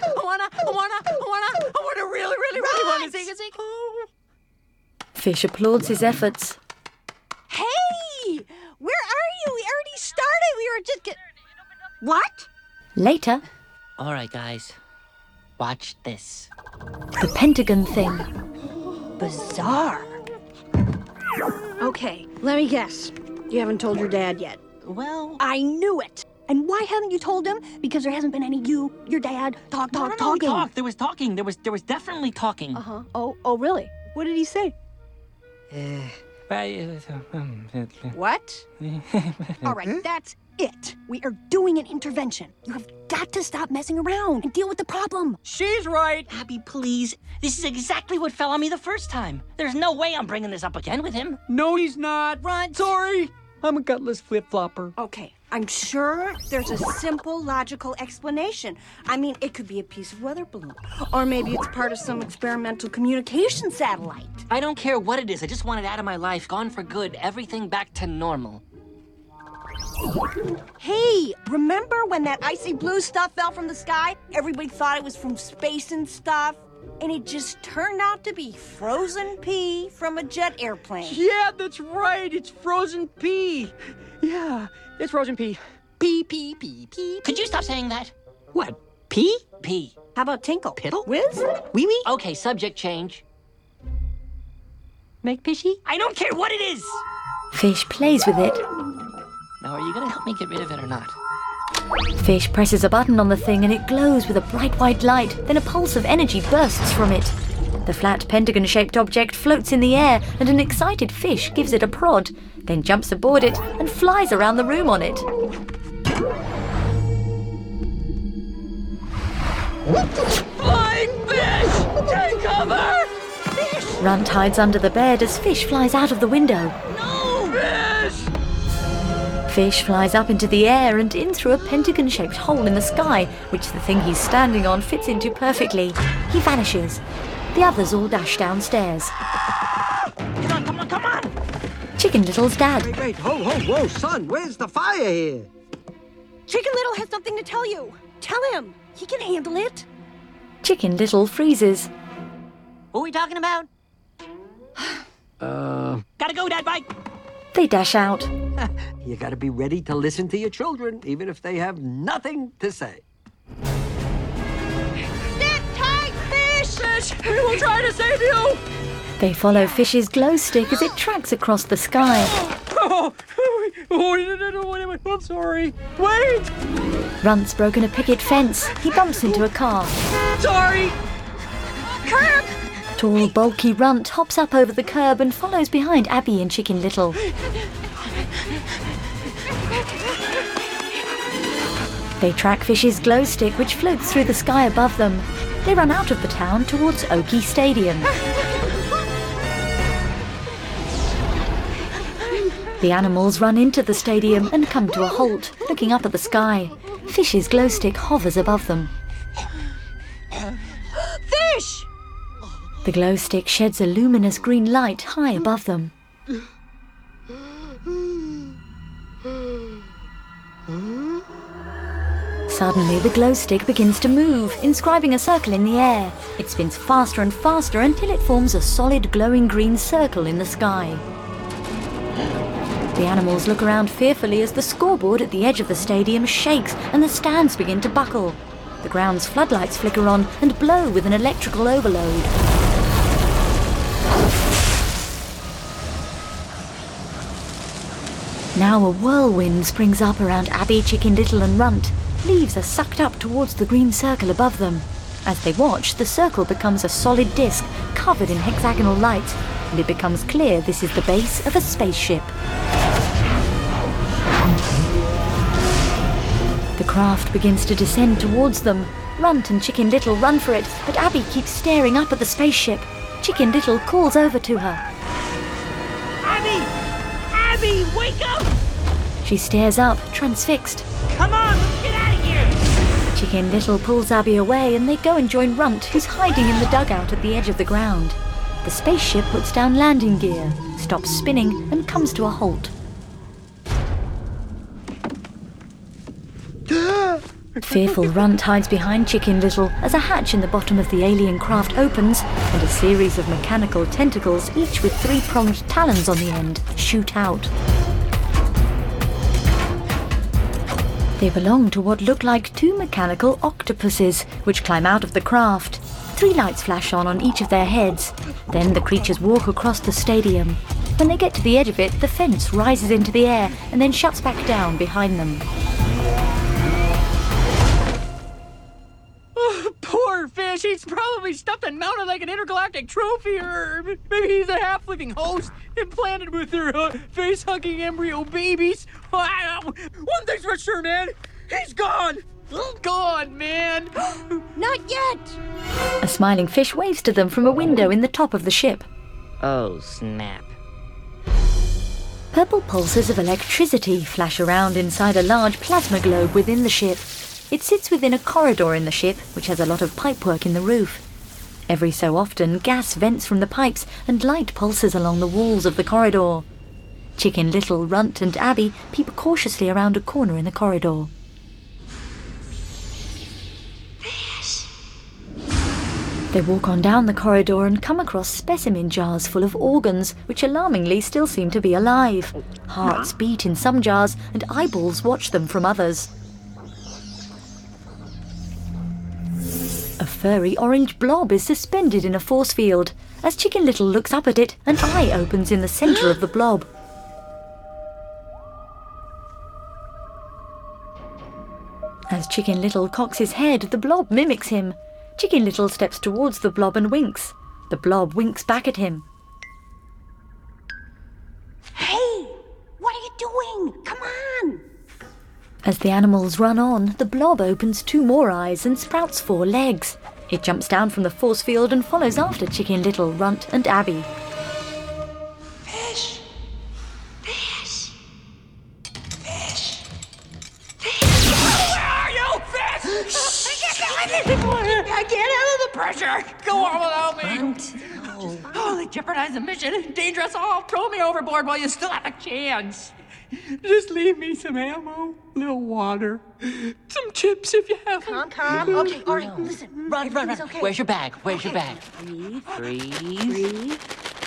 really, really, really want. Zig. Fish applauds his efforts. Hey! Where are you? We already started. We were just What? Later, All right, guys. Watch this. the pentagon thing. Bizarre. Okay, let me guess. You haven't told your dad yet. Well, I knew it. And why haven't you told him? Because there hasn't been any your dad, talking. we talked. There was talking. There was definitely talking. Uh-huh. Oh, really? What did he say? What? All right, that's it. We are doing an intervention. You have got to stop messing around and deal with the problem. She's right. Abby, please. This is exactly what fell on me the first time. There's no way I'm bringing this up again with him. No, he's not. Runt. Sorry. I'm a gutless flip-flopper. Okay, I'm sure there's a simple, logical explanation. I mean, it could be a piece of weather balloon. Or maybe it's part of some experimental communication satellite. I don't care what it is. I just want it out of my life, gone for good, everything back to normal. Hey, remember when that icy blue stuff fell from the sky? Everybody thought it was from space and stuff. And it just turned out to be frozen pea from a jet airplane. Yeah, that's right. It's frozen pea. Yeah, it's frozen pea. Pea. Could you stop saying that? What? Pea? Pea. How about tinkle? Piddle? Whiz? Wee wee? Okay, subject change. Make pishy? I don't care what it is! Fish plays with it. Now, are you gonna help me get rid of it or not? Fish presses a button on the thing and it glows with a bright white light. Then a pulse of energy bursts from it. The flat pentagon-shaped object floats in the air and an excited fish gives it a prod, then jumps aboard it and flies around the room on it. Flying fish! Take cover! Fish! Runt hides under the bed as Fish flies out of the window. No! Fish! Fish flies up into the air and in through a pentagon-shaped hole in the sky, which the thing he's standing on fits into perfectly. He vanishes. The others all dash downstairs. Come on! Chicken Little's dad. Wait, whoa, son, where's the fire here? Chicken Little has something to tell you. Tell him. He can handle it. Chicken Little freezes. Who are we talking about? Gotta go, Dad, bye! They dash out. You gotta be ready to listen to your children, even if they have nothing to say. Sit tight, Fish! Fish, we will try to save you! They follow Fish's glow stick as it tracks across the sky. Oh, I'm sorry. Wait! Runt's broken a picket fence. He bumps into a car. Sorry! Curb! Tall, bulky Runt hops up over the curb and follows behind Abby and Chicken Little. They track Fish's glow stick, which floats through the sky above them. They run out of the town towards Oki Stadium. The animals run into the stadium and come to a halt, looking up at the sky. Fish's glow stick hovers above them. Fish! The glow stick sheds a luminous green light high above them. Suddenly, the glow stick begins to move, inscribing a circle in the air. It spins faster and faster until it forms a solid glowing green circle in the sky. The animals look around fearfully as the scoreboard at the edge of the stadium shakes and the stands begin to buckle. The ground's floodlights flicker on and blow with an electrical overload. Now a whirlwind springs up around Abby, Chicken Little and Runt. Leaves are sucked up towards the green circle above them. As they watch, the circle becomes a solid disc covered in hexagonal light, and it becomes clear this is the base of a spaceship. The craft begins to descend towards them. Runt and Chicken Little run for it, but Abby keeps staring up at the spaceship. Chicken Little calls over to her. Abby, wake up! She stares up, transfixed. Come on, let's get out of here! Chicken Little pulls Abby away and they go and join Runt, who's hiding in the dugout at the edge of the ground. The spaceship puts down landing gear, stops spinning and comes to a halt. Fearful Runt hides behind Chicken Little as a hatch in the bottom of the alien craft opens and a series of mechanical tentacles, each with 3-pronged talons on the end, shoot out. They belong to what look like 2 mechanical octopuses, which climb out of the craft. 3 lights flash on each of their heads. Then the creatures walk across the stadium. When they get to the edge of it, the fence rises into the air and then shuts back down behind them. Poor Fish, he's probably stuffed and mounted like an intergalactic trophy, or maybe he's a half-living host implanted with their face-hugging embryo babies. One thing's for sure, man, he's gone! Gone, man! Not yet! A smiling fish waves to them from a window in the top of the ship. Oh, snap. Purple pulses of electricity flash around inside a large plasma globe within the ship. It sits within a corridor in the ship, which has a lot of pipework in the roof. Every so often, gas vents from the pipes and light pulses along the walls of the corridor. Chicken Little, Runt and Abby peep cautiously around a corner in the corridor. They walk on down the corridor and come across specimen jars full of organs, which alarmingly still seem to be alive. Hearts beat in some jars and eyeballs watch them from others. A furry orange blob is suspended in a force field. As Chicken Little looks up at it, an eye opens in the centre of the blob. As Chicken Little cocks his head, the blob mimics him. Chicken Little steps towards the blob and winks. The blob winks back at him. Hey! What are you doing? Come on! As the animals run on, the blob opens 2 more eyes and sprouts 4 legs. It jumps down from the force field and follows after Chicken Little, Runt and Abby. Fish! Fish! Fish! Where are you, Fish? I can't handle the pressure. Go on without me. Oh, they jeopardize the mission. Dangerous all. Throw me overboard while you still have a chance. Just leave me some ammo, a little water, some chips if you have them. Calm. Okay, all right, listen. Run. Okay. Where's your bag? Where's your bag? Breathe.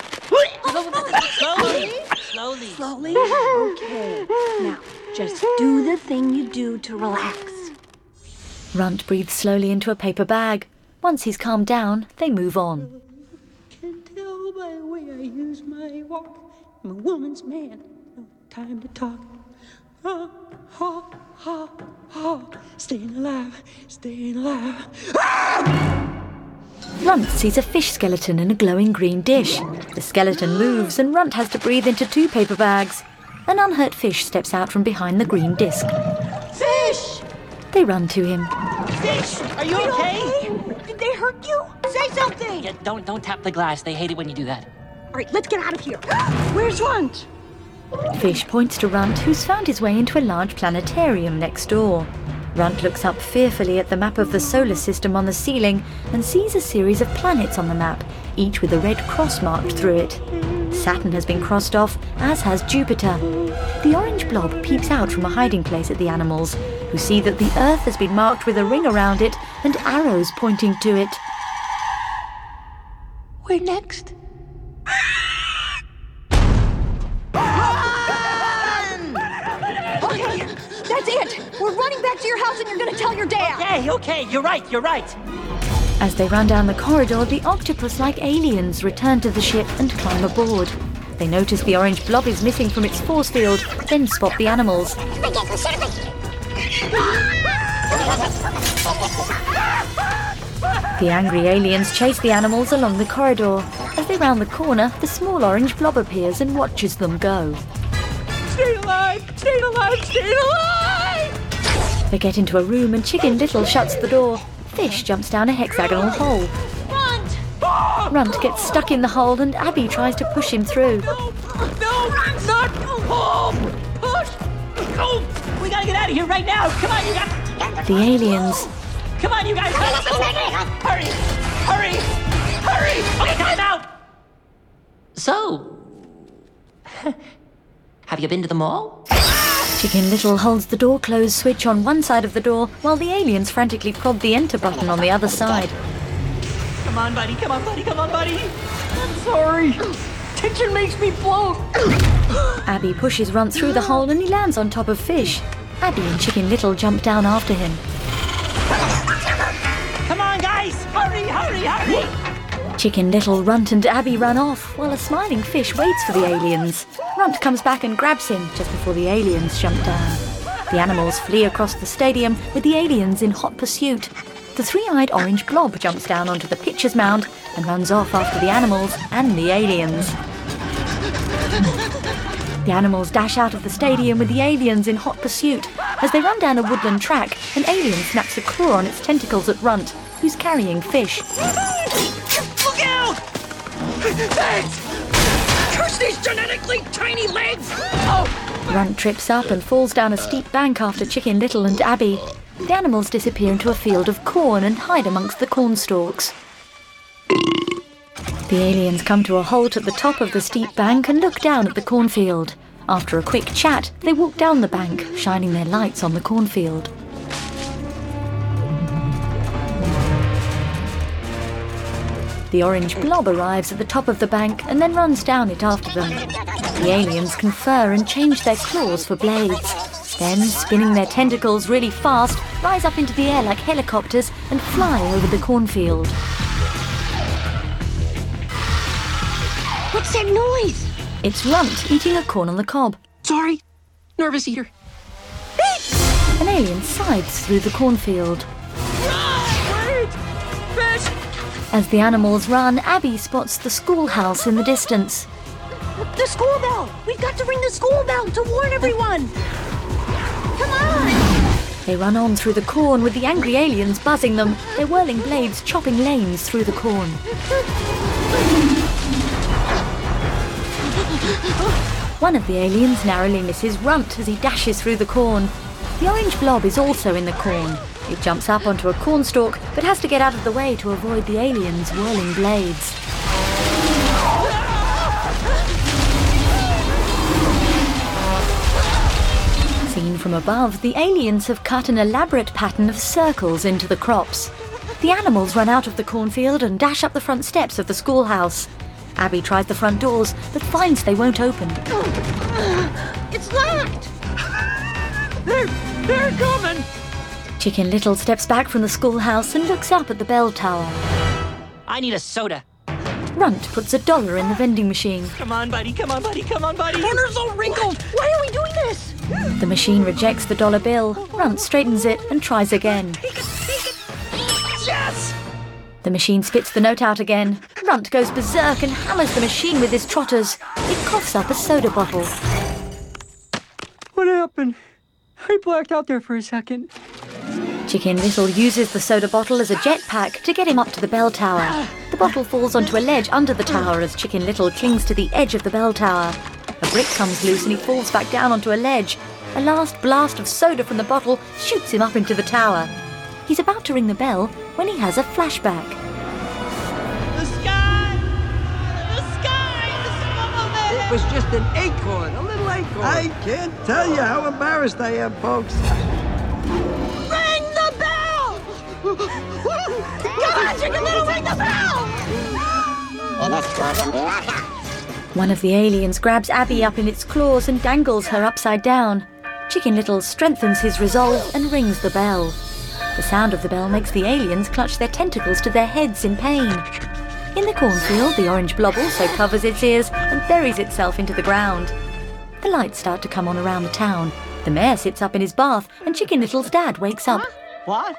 Slowly. Okay. Now, just do the thing you do to relax. Runt breathes slowly into a paper bag. Once he's calmed down, they move on. Can tell by the way I use my walk. I'm a woman's man. No time to talk. Staying alive. Runt sees a fish skeleton in a glowing green dish. The skeleton moves and Runt has to breathe into 2 paper bags. An unhurt fish steps out from behind the green disc. Fish! They run to him. Fish, are you okay? Did they hurt you? Say something! Yeah, don't tap the glass. They hate it when you do that. All right, let's get out of here. Where's Runt? Fish points to Runt, who's found his way into a large planetarium next door. Runt looks up fearfully at the map of the solar system on the ceiling and sees a series of planets on the map, each with a red cross marked through it. Saturn has been crossed off, as has Jupiter. The orange blob peeps out from a hiding place at the animals, who see that the Earth has been marked with a ring around it and arrows pointing to it. We're next. Okay, that's it. We're running back to your house and you're going to tell your dad. Okay, you're right. As they run down the corridor, the octopus-like aliens return to the ship and climb aboard. They notice the orange blob is missing from its force field, then spot the animals. The angry aliens chase the animals along the corridor. As they round the corner, the small orange blob appears and watches them go. Stay alive! They get into a room and Chicken Little shuts the door. Fish jumps down a hexagonal hole. Runt gets stuck in the hole and Abby tries to push him through. No, not pull! Push! Go! We gotta get out of here right now! Come on, you guys! The aliens. Come on, you guys! Hurry! Okay, time out! So, have you been to the mall? Chicken Little holds the door close switch on one side of the door while the aliens frantically prod the enter button on the other side. Come on, buddy! I'm sorry. Tension makes me bloat. Abby pushes Runt through the hole and he lands on top of Fish. Abby and Chicken Little jump down after him. Come on, guys! Hurry! Chicken Little, Runt and Abby run off while a smiling fish waits for the aliens. Runt comes back and grabs him just before the aliens jump down. The animals flee across the stadium with the aliens in hot pursuit. The 3-eyed orange blob jumps down onto the pitcher's mound and runs off after the animals and the aliens. The animals dash out of the stadium with the aliens in hot pursuit. As they run down a woodland track, an alien snaps a claw on its tentacles at Runt, who's carrying Fish. Look out! Thanks! Curse these genetically tiny legs! Oh! Runt trips up and falls down a steep bank after Chicken Little and Abby. The animals disappear into a field of corn and hide amongst the corn stalks. The aliens come to a halt at the top of the steep bank and look down at the cornfield. After a quick chat, they walk down the bank, shining their lights on the cornfield. The orange blob arrives at the top of the bank and then runs down it after them. The aliens confer and change their claws for blades. Then, spinning their tentacles really fast, rise up into the air like helicopters and fly over the cornfield. What's that noise? It's Runt eating a corn on the cob. Sorry, nervous eater. An alien scythes through the cornfield. Wait! Fish! As the animals run, Abby spots the schoolhouse in the distance. The school bell! We've got to ring the school bell to warn everyone! Come on! They run on through the corn with the angry aliens buzzing them, their whirling blades chopping lanes through the corn. One of the aliens narrowly misses Runt as he dashes through the corn. The orange blob is also in the corn. It jumps up onto a cornstalk, but has to get out of the way to avoid the aliens' whirling blades. Seen from above, the aliens have cut an elaborate pattern of circles into the crops. The animals run out of the cornfield and dash up the front steps of the schoolhouse. Abby tries the front doors, but finds they won't open. It's locked! They're coming! Chicken Little steps back from the schoolhouse and looks up at the bell tower. I need a soda. Runt puts $1 in the vending machine. Come on, buddy. Come on, buddy. Come on, buddy. Corner's all wrinkled. Why are we doing this? The machine rejects the $1 bill. Runt straightens it and tries again. Take it. Yes! The machine spits the note out again. Runt goes berserk and hammers the machine with his trotters. It coughs up a soda bottle. What happened? I blacked out there for a second. Chicken Little uses the soda bottle as a jetpack to get him up to the bell tower. The bottle falls onto a ledge under the tower as Chicken Little clings to the edge of the bell tower. A brick comes loose and he falls back down onto a ledge. A last blast of soda from the bottle shoots him up into the tower. He's about to ring the bell when he has a flashback. The sky! The sky! It was just an acorn, a little acorn. I can't tell you how embarrassed I am, folks. Ring the bell! Come on, Chicken Little, ring the bell! One of the aliens grabs Abby up in its claws and dangles her upside down. Chicken Little strengthens his resolve and rings the bell. The sound of the bell makes the aliens clutch their tentacles to their heads in pain. In the cornfield, the orange blob also covers its ears and buries itself into the ground. The lights start to come on around the town. The mayor sits up in his bath and Chicken Little's dad wakes up. What?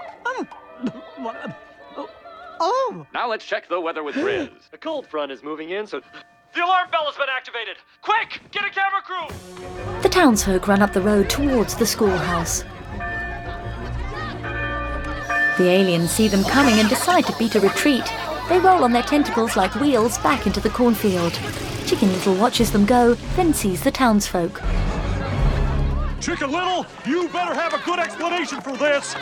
Oh! Now let's check the weather with Grizz. A cold front is moving in, so... The alarm bell has been activated! Quick! Get a camera crew! The townsfolk run up the road towards the schoolhouse. The aliens see them coming and decide to beat a retreat. They roll on their tentacles like wheels back into the cornfield. Chicken Little watches them go, then sees the townsfolk. Chicken Little, you better have a good explanation for this.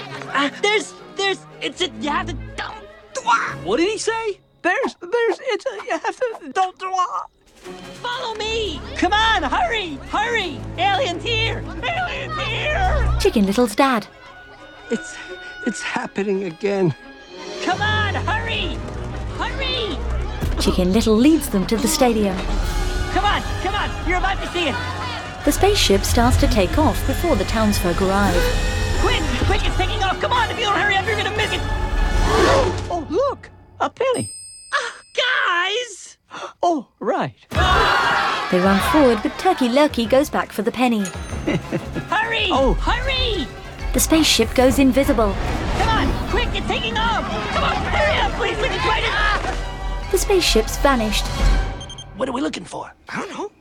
You have to... What did he say? You have to, don't. Follow me! Come on, hurry! Hurry! Aliens here! Aliens here! Chicken Little's dad. It's happening again. Come on, hurry! Hurry! Chicken Little leads them to the stadium. Come on! You're about to see it! The spaceship starts to take off before the townsfolk arrive. Quick, it's taking off! Come on, if you don't hurry up, you're gonna miss it! Oh, look! A penny. Guys! Oh, right. They run forward, but Turkey Lurkey goes back for the penny. Hurry! Oh. Hurry! The spaceship goes invisible. Come on, quick, it's taking off! Come on, hurry up, please, we can try to... The spaceship's vanished. What are we looking for? I don't know.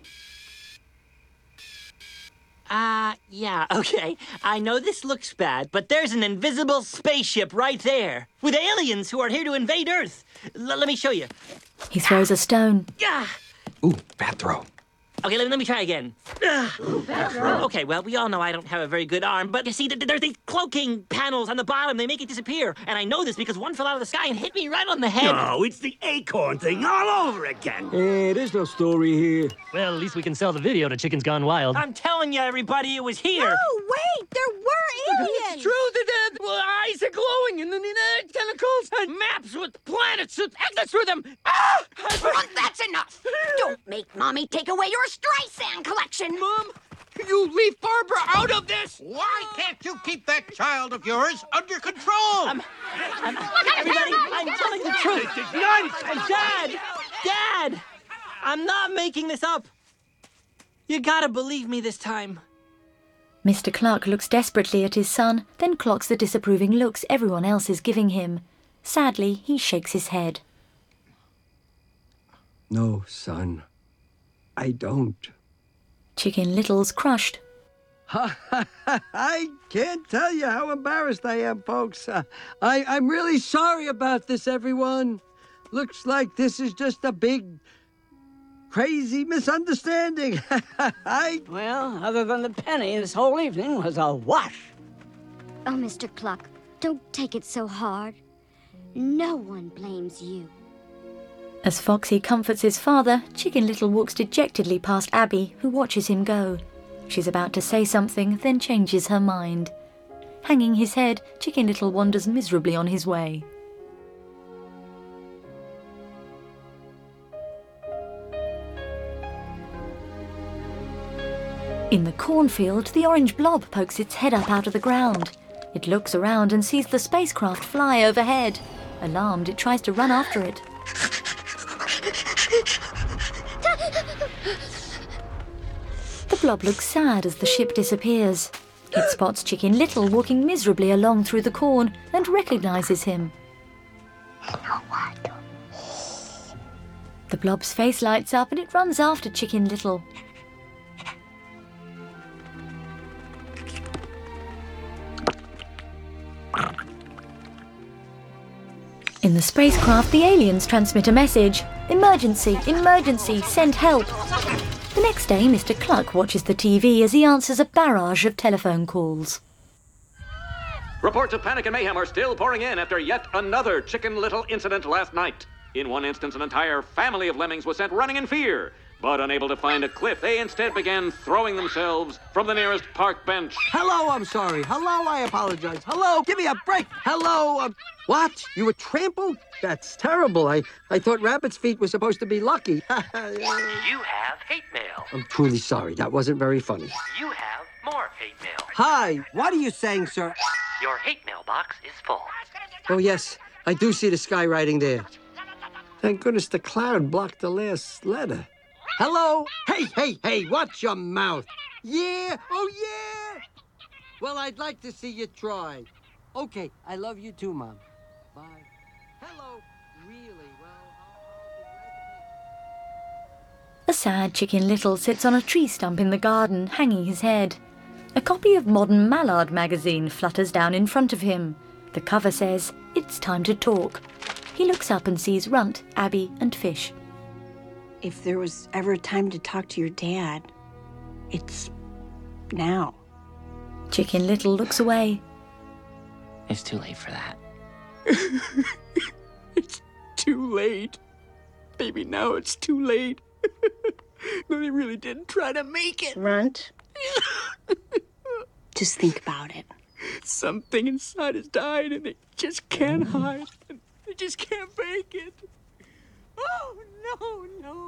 Yeah, okay. I know this looks bad, but there's an invisible spaceship right there with aliens who are here to invade Earth. Let me show you. He throws a stone. Yeah. Ooh, bad throw. Okay, let me try again. Okay, well, we all know I don't have a very good arm, but you see, there's these cloaking panels on the bottom. They make it disappear. And I know this because one fell out of the sky and hit me right on the head. No, it's the acorn thing all over again. Hey, there's no story here. Well, at least we can sell the video to Chickens Gone Wild. I'm telling you, everybody, it was here. Oh, wait! There were aliens! It's true, the eyes are glowing and the tentacles and maps with planets with exits through them. That's enough! Don't make Mommy take away your Streisand collection! Mom, you leave Barbara out of this! Why can't you keep that child of yours under control? Everybody, I'm telling the truth. Dad, I'm not making this up. You gotta believe me this time. Mr. Clark looks desperately at his son, then clocks the disapproving looks everyone else is giving him. Sadly, he shakes his head. No, son. I don't. Chicken Little's crushed. I can't tell you how embarrassed I am, folks. I'm really sorry about this, everyone. Looks like this is just a big, crazy misunderstanding. Well, other than the penny, this whole evening was a wash. Oh, Mr. Cluck, don't take it so hard. No one blames you. As Foxy comforts his father, Chicken Little walks dejectedly past Abby, who watches him go. She's about to say something, then changes her mind. Hanging his head, Chicken Little wanders miserably on his way. In the cornfield, the orange blob pokes its head up out of the ground. It looks around and sees the spacecraft fly overhead. Alarmed, it tries to run after it. The blob looks sad as the ship disappears. It spots Chicken Little walking miserably along through the corn and recognises him. The blob's face lights up and it runs after Chicken Little. In the spacecraft, the aliens transmit a message. Emergency! Emergency! Send help! The next day, Mr. Cluck watches the TV as he answers a barrage of telephone calls. Reports of panic and mayhem are still pouring in after yet another Chicken Little incident last night. In one instance, an entire family of lemmings was sent running in fear. But unable to find a cliff, they instead began throwing themselves from the nearest park bench. Hello, I'm sorry. Hello, I apologize. Hello, give me a break. Hello, what? You were trampled? That's terrible. I thought rabbit's feet were supposed to be lucky. You have hate mail. I'm truly sorry. That wasn't very funny. You have more hate mail. Hi, what are you saying, sir? Your hate mail box is full. Oh, yes, I do see the skywriting there. Thank goodness the cloud blocked the last letter. Hello? Hey, watch your mouth. Yeah? Oh, yeah? Well, I'd like to see you try. Okay, I love you too, Mom. Bye. Hello? Really? Well, A sad Chicken Little sits on a tree stump in the garden, hanging his head. A copy of Modern Mallard magazine flutters down in front of him. The cover says, "It's time to talk." He looks up and sees Runt, Abby, and Fish. If there was ever a time to talk to your dad, it's now. Chicken Little looks away. It's too late for that. It's too late. Baby, now it's too late. No, they really didn't try to make it. Runt. Just think about it. Something inside has died and they just can't hide. They just can't make it. Oh, no.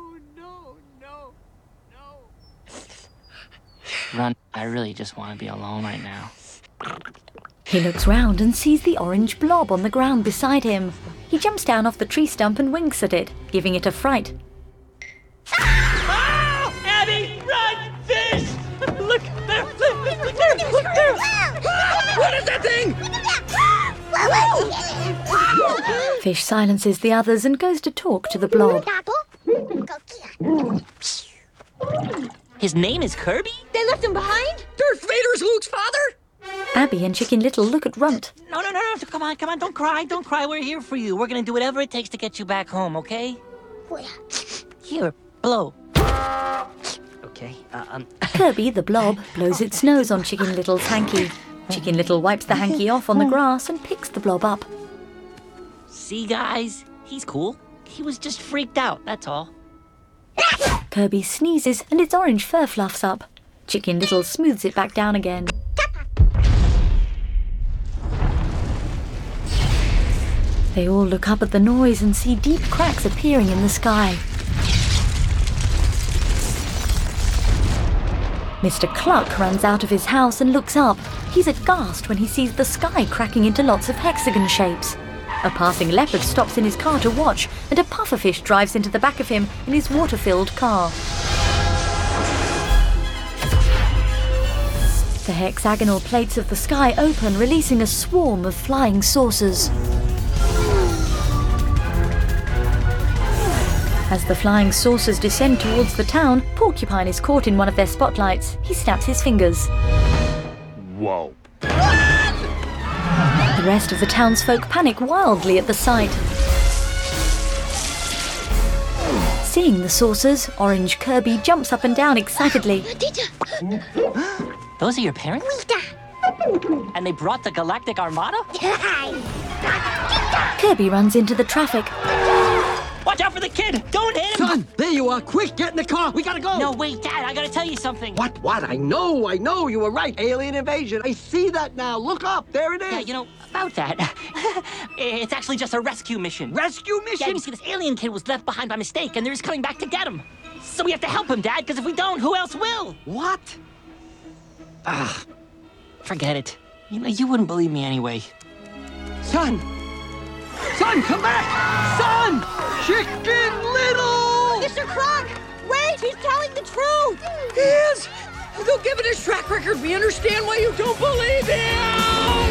Run. I really just want to be alone right now. He looks round and sees the orange blob on the ground beside him. He jumps down off the tree stump and winks at it, giving it a fright. Oh! Abby, run! Fish! Look there! Look there! What is that thing? Fish silences the others and goes to talk to the blob. His name is Kirby? They left him behind? Darth Vader's Luke's father? Abby and Chicken Little look at Runt. No. Come on. Don't cry. We're here for you. We're gonna do whatever it takes to get you back home, okay? Here, blow. Okay, Kirby, the blob, blows its nose on Chicken Little's hanky. Chicken Little wipes the hanky off on the grass and picks the blob up. See, guys? He's cool. He was just freaked out, that's all. Kirby sneezes and its orange fur fluffs up. Chicken Little smooths it back down again. They all look up at the noise and see deep cracks appearing in the sky. Mr. Cluck runs out of his house and looks up. He's aghast when he sees the sky cracking into lots of hexagon shapes. A passing leopard stops in his car to watch, and a pufferfish drives into the back of him in his water-filled car. The hexagonal plates of the sky open, releasing a swarm of flying saucers. As the flying saucers descend towards the town, Porcupine is caught in one of their spotlights. He snaps his fingers. Whoa. The rest of the townsfolk panic wildly at the sight. Seeing the saucers, Orange Kirby jumps up and down excitedly. Those are your parents? And they brought the Galactic Armada? Kirby runs into the traffic. Watch out for the kid! Don't hit him! Son, there you are. Quick, get in the car. We gotta go. No, wait, Dad, I gotta tell you something. What? I know. You were right. Alien invasion. I see that now. Look up. There it is. Yeah, you know, about that. It's actually just a rescue mission. Rescue mission? Yeah, you see, this alien kid was left behind by mistake, and they're just coming back to get him. So we have to help him, Dad, because if we don't, who else will? What? Forget it. You know, you wouldn't believe me anyway. Son, come back! Son! Chicken Little! Mr. Croc! Wait, he's telling the truth! He is! Though given his track record, we understand why you don't believe him!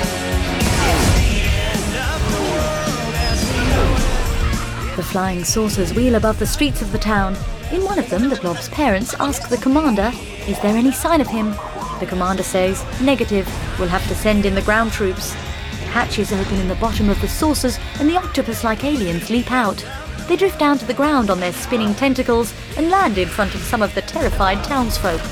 The flying saucers wheel above the streets of the town. In one of them, the Blob's parents ask the commander, is there any sign of him? The commander says, negative, we'll have to send in the ground troops. Hatches open in the bottom of the saucers and the octopus-like aliens leap out. They drift down to the ground on their spinning tentacles and land in front of some of the terrified townsfolk.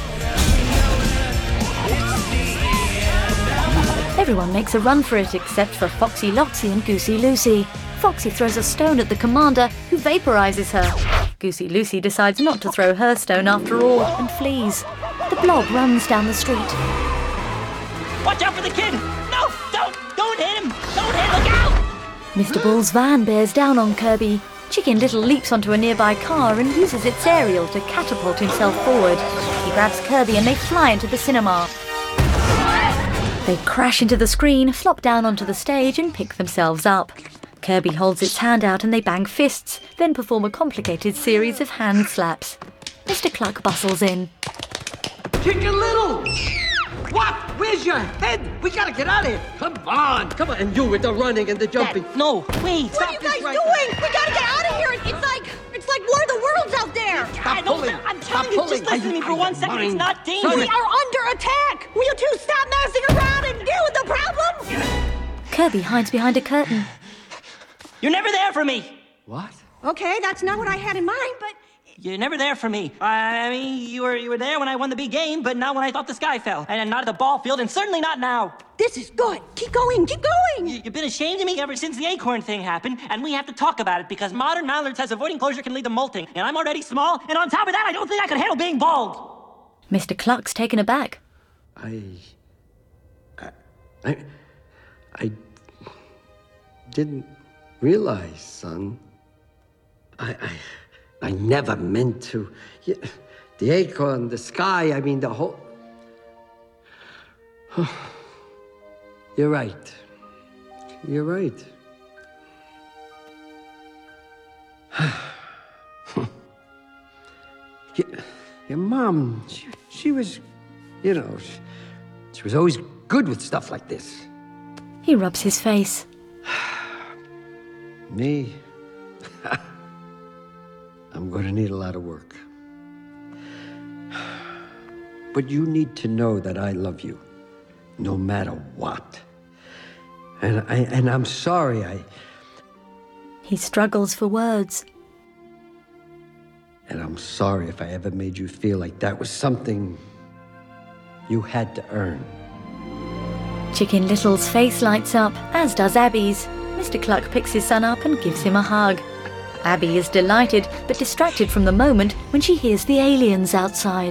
Everyone makes a run for it except for Foxy Loxy and Goosey Lucy. Foxy throws a stone at the commander, who vaporizes her. Goosey Lucy decides not to throw her stone after all and flees. The Blob runs down the street. Watch out for the kid! No! Don't hit him! Don't hit him! Look out! Mr. Bull's van bears down on Kirby. Chicken Little leaps onto a nearby car and uses its aerial to catapult himself forward. He grabs Kirby and they fly into the cinema. They crash into the screen, flop down onto the stage and pick themselves up. Kirby holds its hand out and they bang fists, then perform a complicated series of hand slaps. Mr. Cluck bustles in. Chicken Little! What? Where's your head? We gotta get out of here. Come on. And you with the running and the jumping. Dad, no, wait. What are you guys doing? We gotta get out of here. It's like War of the Worlds out there. Stop pulling. I'm telling you, just listen to me for 1 second. It's not dangerous. We are under attack. Will you two stop messing around and deal with the problem? Kirby hides behind a curtain. You're never there for me. What? Okay, that's not what I had in mind, but... You're never there for me. I mean, you were there when I won the big game, but not when I thought the sky fell. And not at the ball field, and certainly not now. This is good. Keep going. You've been ashamed of me ever since the acorn thing happened, and we have to talk about it because modern Mallard says avoiding closure can lead to molting. And I'm already small, and on top of that, I don't think I could handle being bald. Mr. Cluck's taken aback. I didn't realize, son. I never meant to. Yeah, the acorn, the sky, I mean, the whole... You're right. You're right. Your mom, she was, you know, she was always good with stuff like this. He rubs his face. Me? I'm going to need a lot of work. But you need to know that I love you, no matter what. And I'm sorry He struggles for words. And I'm sorry if I ever made you feel like that was something you had to earn. Chicken Little's face lights up, as does Abby's. Mr. Cluck picks his son up and gives him a hug. Abby is delighted, but distracted from the moment when she hears the aliens outside.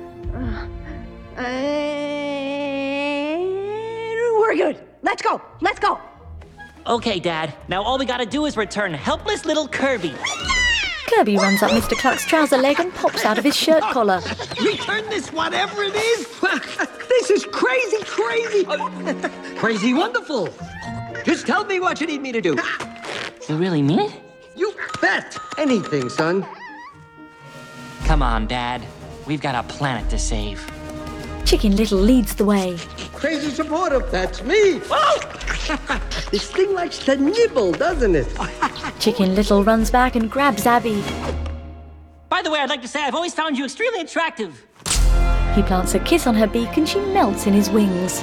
We're good. Let's go. Okay, Dad. Now all we gotta do is return helpless little Kirby. Kirby runs up Mr. Cluck's trouser leg and pops out of his shirt collar. Return this, whatever it is. This is crazy. Crazy wonderful. Just tell me what you need me to do. You really mean it? You bet. Anything, son. Come on, Dad. We've got a planet to save. Chicken Little leads the way. Crazy supportive, that's me. This thing likes to nibble, doesn't it? Chicken Little runs back and grabs Abby. By the way, I'd like to say I've always found you extremely attractive. He plants a kiss on her beak and she melts in his wings.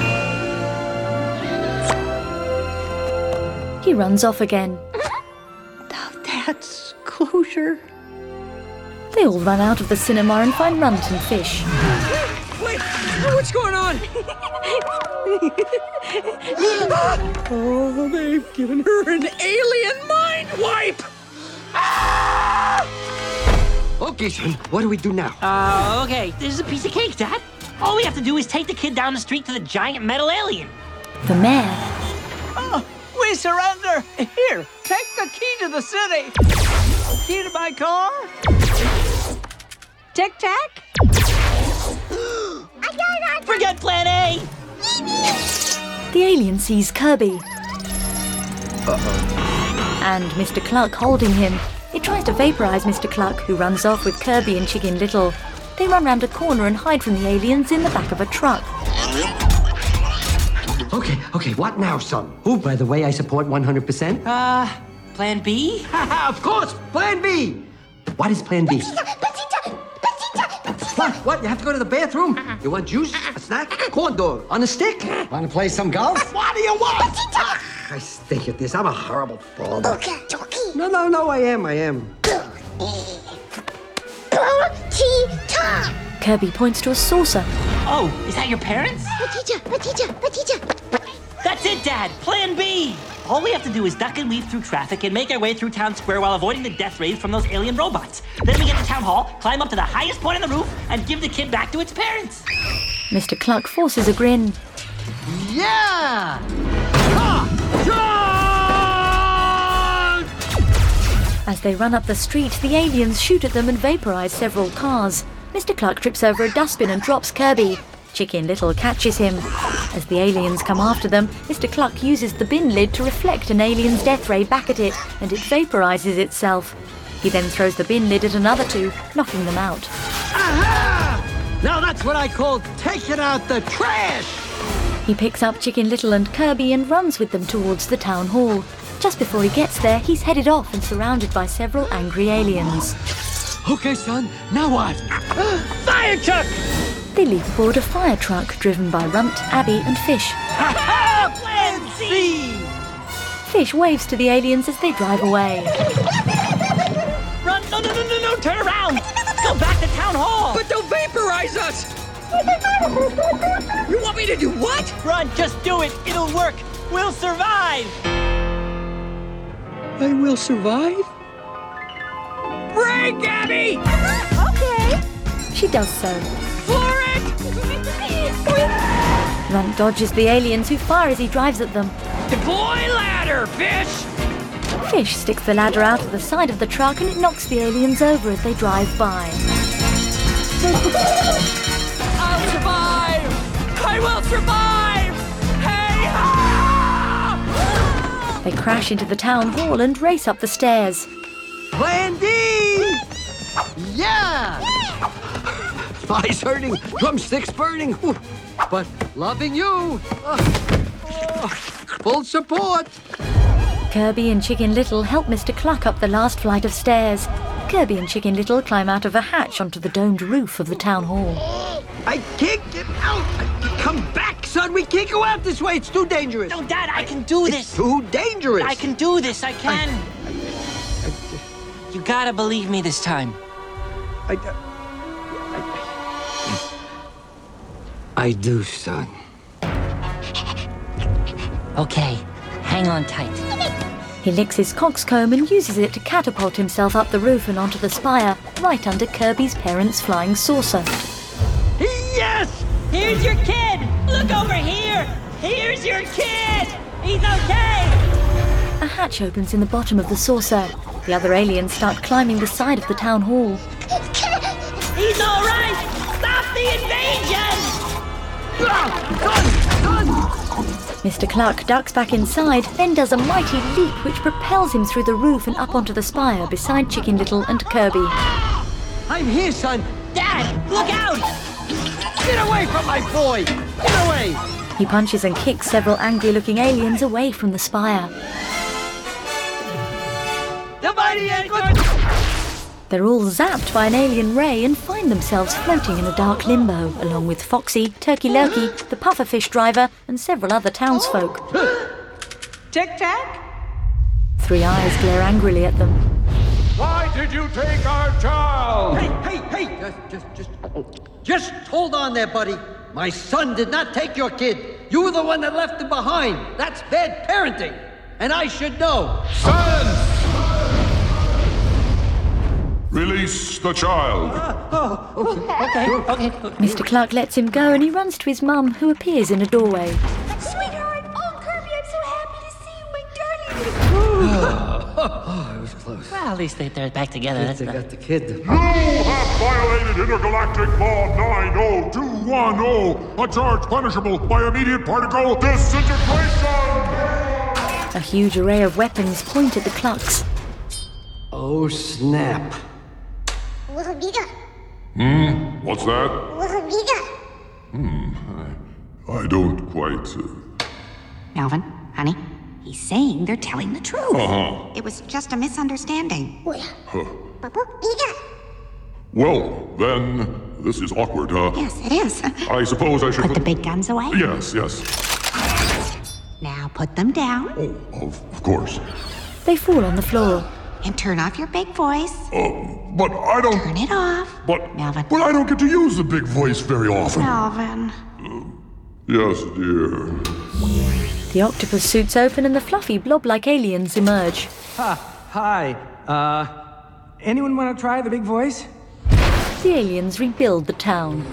He runs off again. Now that's closure. They all run out of the cinema and find Runt and Fish. Wait, what's going on? Oh, they've given her an alien mind wipe! Okay, son, what do we do now? Okay, this is a piece of cake, Dad. All we have to do is take the kid down the street to the giant metal alien. The mayor. Oh, we surrender! Here, take the key to the city! Key to my car? Tic-tac? Forget Plan A! The alien sees Kirby. And Mr. Cluck holding him. It tries to vaporize Mr. Cluck, who runs off with Kirby and Chicken Little. They run round a corner and hide from the aliens in the back of a truck. Okay, what now, son? Oh, by the way, I support 100%. Plan B? Of course, Plan B! What is Plan B? What? You have to go to the bathroom? You want juice? A snack? Corn dog? On a stick? Want to play some golf? What do you want? I stink at this. I'm a horrible father. No, I am. Kirby points to a saucer. Oh, is that your parents? That's it, Dad! Plan B! All we have to do is duck and weave through traffic and make our way through town square while avoiding the death rays from those alien robots. Then we get to town hall, climb up to the highest point on the roof, and give the kid back to its parents. Mr. Cluck forces a grin. Yeah! As they run up the street, the aliens shoot at them and vaporize several cars. Mr. Cluck trips over a dustbin and drops Kirby. Chicken Little catches him. As the aliens come after them, Mr. Cluck uses the bin lid to reflect an alien's death ray back at it, and it vaporizes itself. He then throws the bin lid at another two, knocking them out. Aha! Now that's what I call taking out the trash! He picks up Chicken Little and Kirby and runs with them towards the town hall. Just before he gets there, he's headed off and surrounded by several angry aliens. Okay, son, now what? Fire truck! They leap aboard a fire truck driven by Runt, Abby and Fish. Plan C! Fish waves to the aliens as they drive away. Run! No, turn around! Go back to town hall! But don't vaporize us! You want me to do what? Run, just do it! It'll work! We'll survive! I will survive? Break, Abby! Okay. She does so. For it! Runt dodges the aliens who fire as he drives at them. Deploy ladder, Fish! Fish sticks the ladder out of the side of the truck and it knocks the aliens over as they drive by. I'll survive! I will survive! Hey! Ah! They crash into the town hall and race up the stairs. Plan D! Yeah! Eyes hurting, drumsticks burning, but loving you. Full support. Kirby and Chicken Little help Mr. Cluck up the last flight of stairs. Kirby and Chicken Little climb out of a hatch onto the domed roof of the town hall. I can't get out. Come back, son. We can't go out this way. It's too dangerous. No, Dad, I can do this. It's too dangerous. I can do this. I can. You gotta believe me this time. I do, son. Okay, hang on tight. He licks his coxcomb and uses it to catapult himself up the roof and onto the spire, right under Kirby's parents' flying saucer. Yes! Here's your kid! Look over here! Here's your kid! He's okay! A hatch opens in the bottom of the saucer. The other aliens start climbing the side of the town hall. He's all right! Stop the invasion! Mr. Cluck ducks back inside, then does a mighty leap which propels him through the roof and up onto the spire beside Chicken Little and Kirby. I'm here, son. Dad, look out! Get away from my boy! Get away! He punches and kicks several angry-looking aliens away from the spire. They're all zapped by an alien ray and find themselves floating in a dark limbo, along with Foxy, Turkey Lurkey, the pufferfish driver, and several other townsfolk. Tic-tac? Three Eyes glare angrily at them. Why did you take our child? Hey! Just hold on there, buddy. My son did not take your kid. You were the one that left him behind. That's bad parenting. And I should know. Silence! Release the child. Okay. Mr. Clark lets him go and he runs to his mum, who appears in a doorway. Sweetheart! Oh, Kirby, I'm so happy to see you, my darling. It was close. Well, at least they're back together. Yes, they got the kid. You have violated Intergalactic Law 90210, a charge punishable by immediate particle disintegration! A huge array of weapons point at the Clucks. Oh, snap. What's that? I don't quite... Melvin, honey, he's saying they're telling the truth. Uh-huh. It was just a misunderstanding. Well, then, this is awkward, Yes, it is. I suppose I should Put the big guns away? Yes. Now put them down. Oh, of course. They fall on the floor. And turn off your big voice. But I don't... Turn it off. Melvin. But I don't get to use the big voice very often. Melvin. Yes, dear. The octopus suits open and the fluffy blob-like aliens emerge. Hi. Anyone want to try the big voice? The aliens rebuild the town.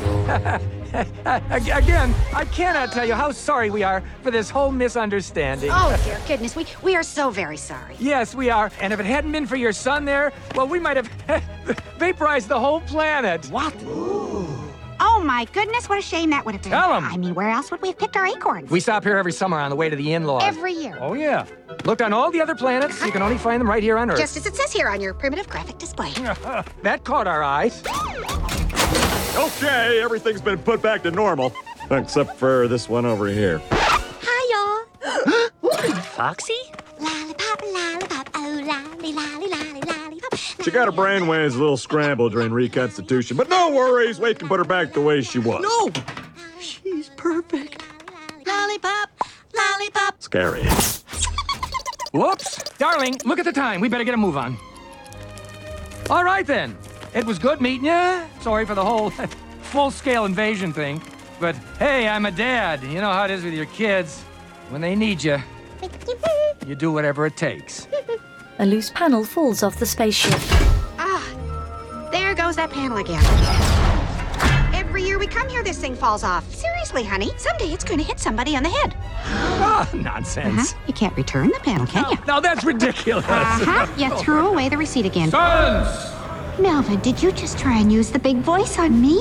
Again, I cannot tell you how sorry we are for this whole misunderstanding. Oh, dear goodness, we are so very sorry. Yes, we are. And if it hadn't been for your son there, well, we might have vaporized the whole planet. What? Oh, my goodness, what a shame that would have been. Tell 'em. I mean, where else would we have picked our acorns? We stop here every summer on the way to the in-laws. Every year. Oh, yeah. Looked on all the other planets. You can only find them right here on Earth. Just as it says here on your primitive graphic display. That caught our eyes. Okay, everything's been put back to normal. Except for this one over here. Hi, y'all. Foxy? Lollipop, lollipop, oh, lolly, lolly, lolly, lollipop. She got her brainwaves a little scrambled during reconstitution, but no worries, we can put her back the way she was. No! She's perfect. Lollipop, lollipop. Scary. Whoops. Darling, look at the time. We better get a move on. All right, then. It was good meeting you. Sorry for the whole full-scale invasion thing. But hey, I'm a dad. You know how it is with your kids. When they need you, you do whatever it takes. A loose panel falls off the spaceship. There goes that panel again. Every year we come here, this thing falls off. Seriously, honey, someday it's going to hit somebody on the head. Nonsense. You can't return the panel, can you? Now that's ridiculous. You threw away the receipt again. Silence! Melvin, did you just try and use the big voice on me?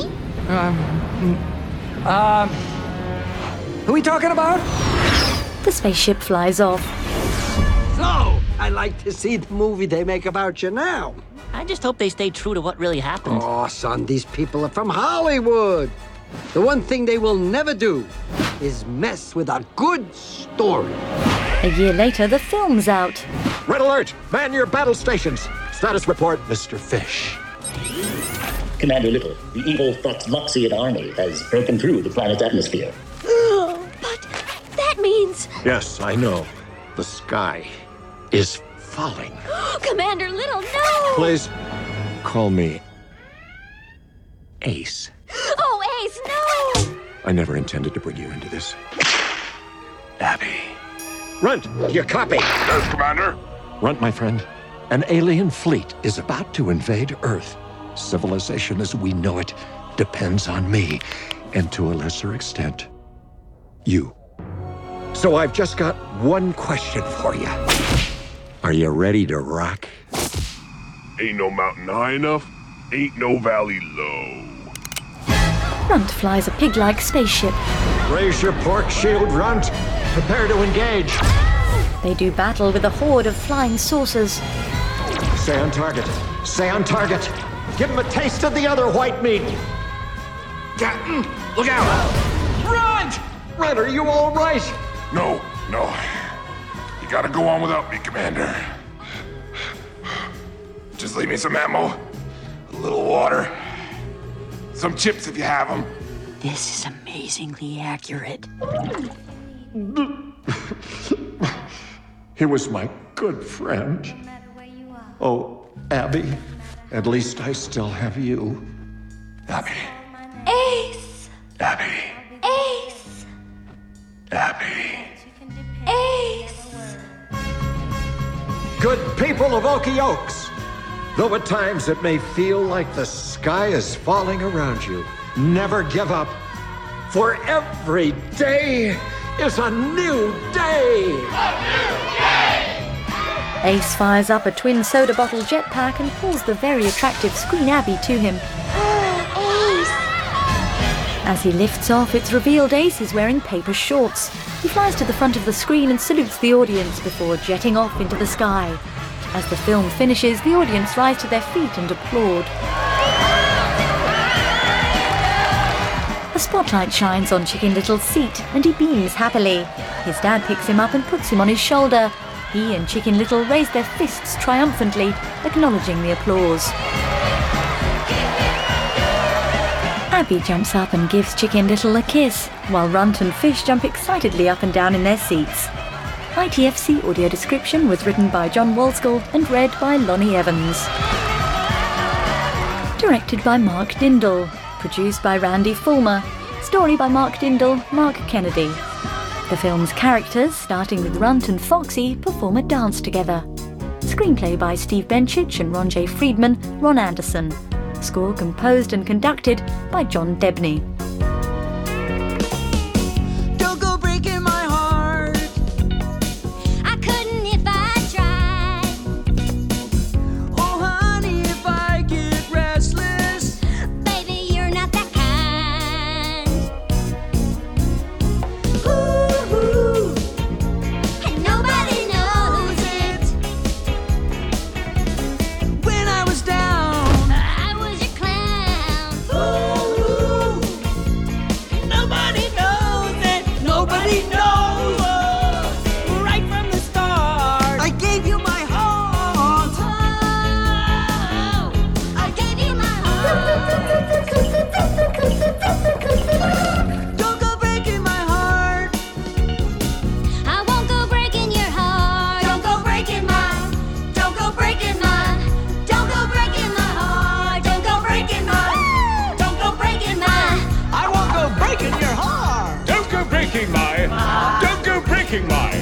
Who are we talking about? The spaceship flies off. So, I like to see the movie they make about you now. I just hope they stay true to what really happened. Oh, son, these people are from Hollywood. The one thing they will never do is mess with a good story. A year later, the film's out. Red alert! Man your battle stations! Status report, Mr. Fish. Commander Little, the evil Foxloxian army has broken through the planet's atmosphere. But that means... Yes, I know. The sky is falling. Commander Little, no! Please, call me Ace. Oh, Ace, no! I never intended to bring you into this. Abby. Runt, do you copy? Yes, Commander. Runt, my friend, an alien fleet is about to invade Earth. Civilization as we know it depends on me, and to a lesser extent, you. So I've just got one question for you. Are you ready to rock? Ain't no mountain high enough, ain't no valley low. Runt flies a pig-like spaceship. Raise your pork shield, Runt. Prepare to engage. They do battle with a horde of flying saucers. Stay on target. Stay on target. Give him a taste of the other white meat. Captain, look out! Runt! Runt, are you all right? No. You gotta go on without me, Commander. Just leave me some ammo, a little water, some chips if you have them. This is amazingly accurate. He was my good friend. Oh, Abby, at least I still have you. Abby. Ace! Abby. Ace! Abby. Ace! Good people of Okie Oaks, though at times it may feel like the sky is falling around you, never give up, for every day is a new day! Ace fires up a twin soda bottle jetpack and pulls the very attractive Screen Abby to him. As he lifts off, it's revealed Ace is wearing paper shorts. He flies to the front of the screen and salutes the audience before jetting off into the sky. As the film finishes, the audience rise to their feet and applaud. A spotlight shines on Chicken Little's seat and he beams happily. His dad picks him up and puts him on his shoulder. He and Chicken Little raise their fists triumphantly, acknowledging the applause. Abby jumps up and gives Chicken Little a kiss, while Runt and Fish jump excitedly up and down in their seats. ITFC audio description was written by John Walsall and read by Lonnie Evans. Directed by Mark Dindal. Produced by Randy Fulmer. Story by Mark Dindal, Mark Kennedy. The film's characters, starting with Runt and Foxy, perform a dance together. Screenplay by Steve Benchich and Ron J. Friedman, Ron Anderson. Score composed and conducted by John Debney. Don't go breaking my heart. I couldn't if I tried. Oh, honey, if I get restless. Baby, you're not that kind. Ooh, and nobody knows it. When I was down, I was your clown. Ooh, nobody knows it. Nobody knows. Right from the start, I gave you my heart. Oh, I gave you my heart. Don't go breaking my heart. I won't go breaking your heart. Don't go breaking my. Don't go breaking my. Don't go breaking my heart. Don't go breaking my. Don't go breaking my. I won't go breaking your heart. Don't go breaking my. Don't go breaking my.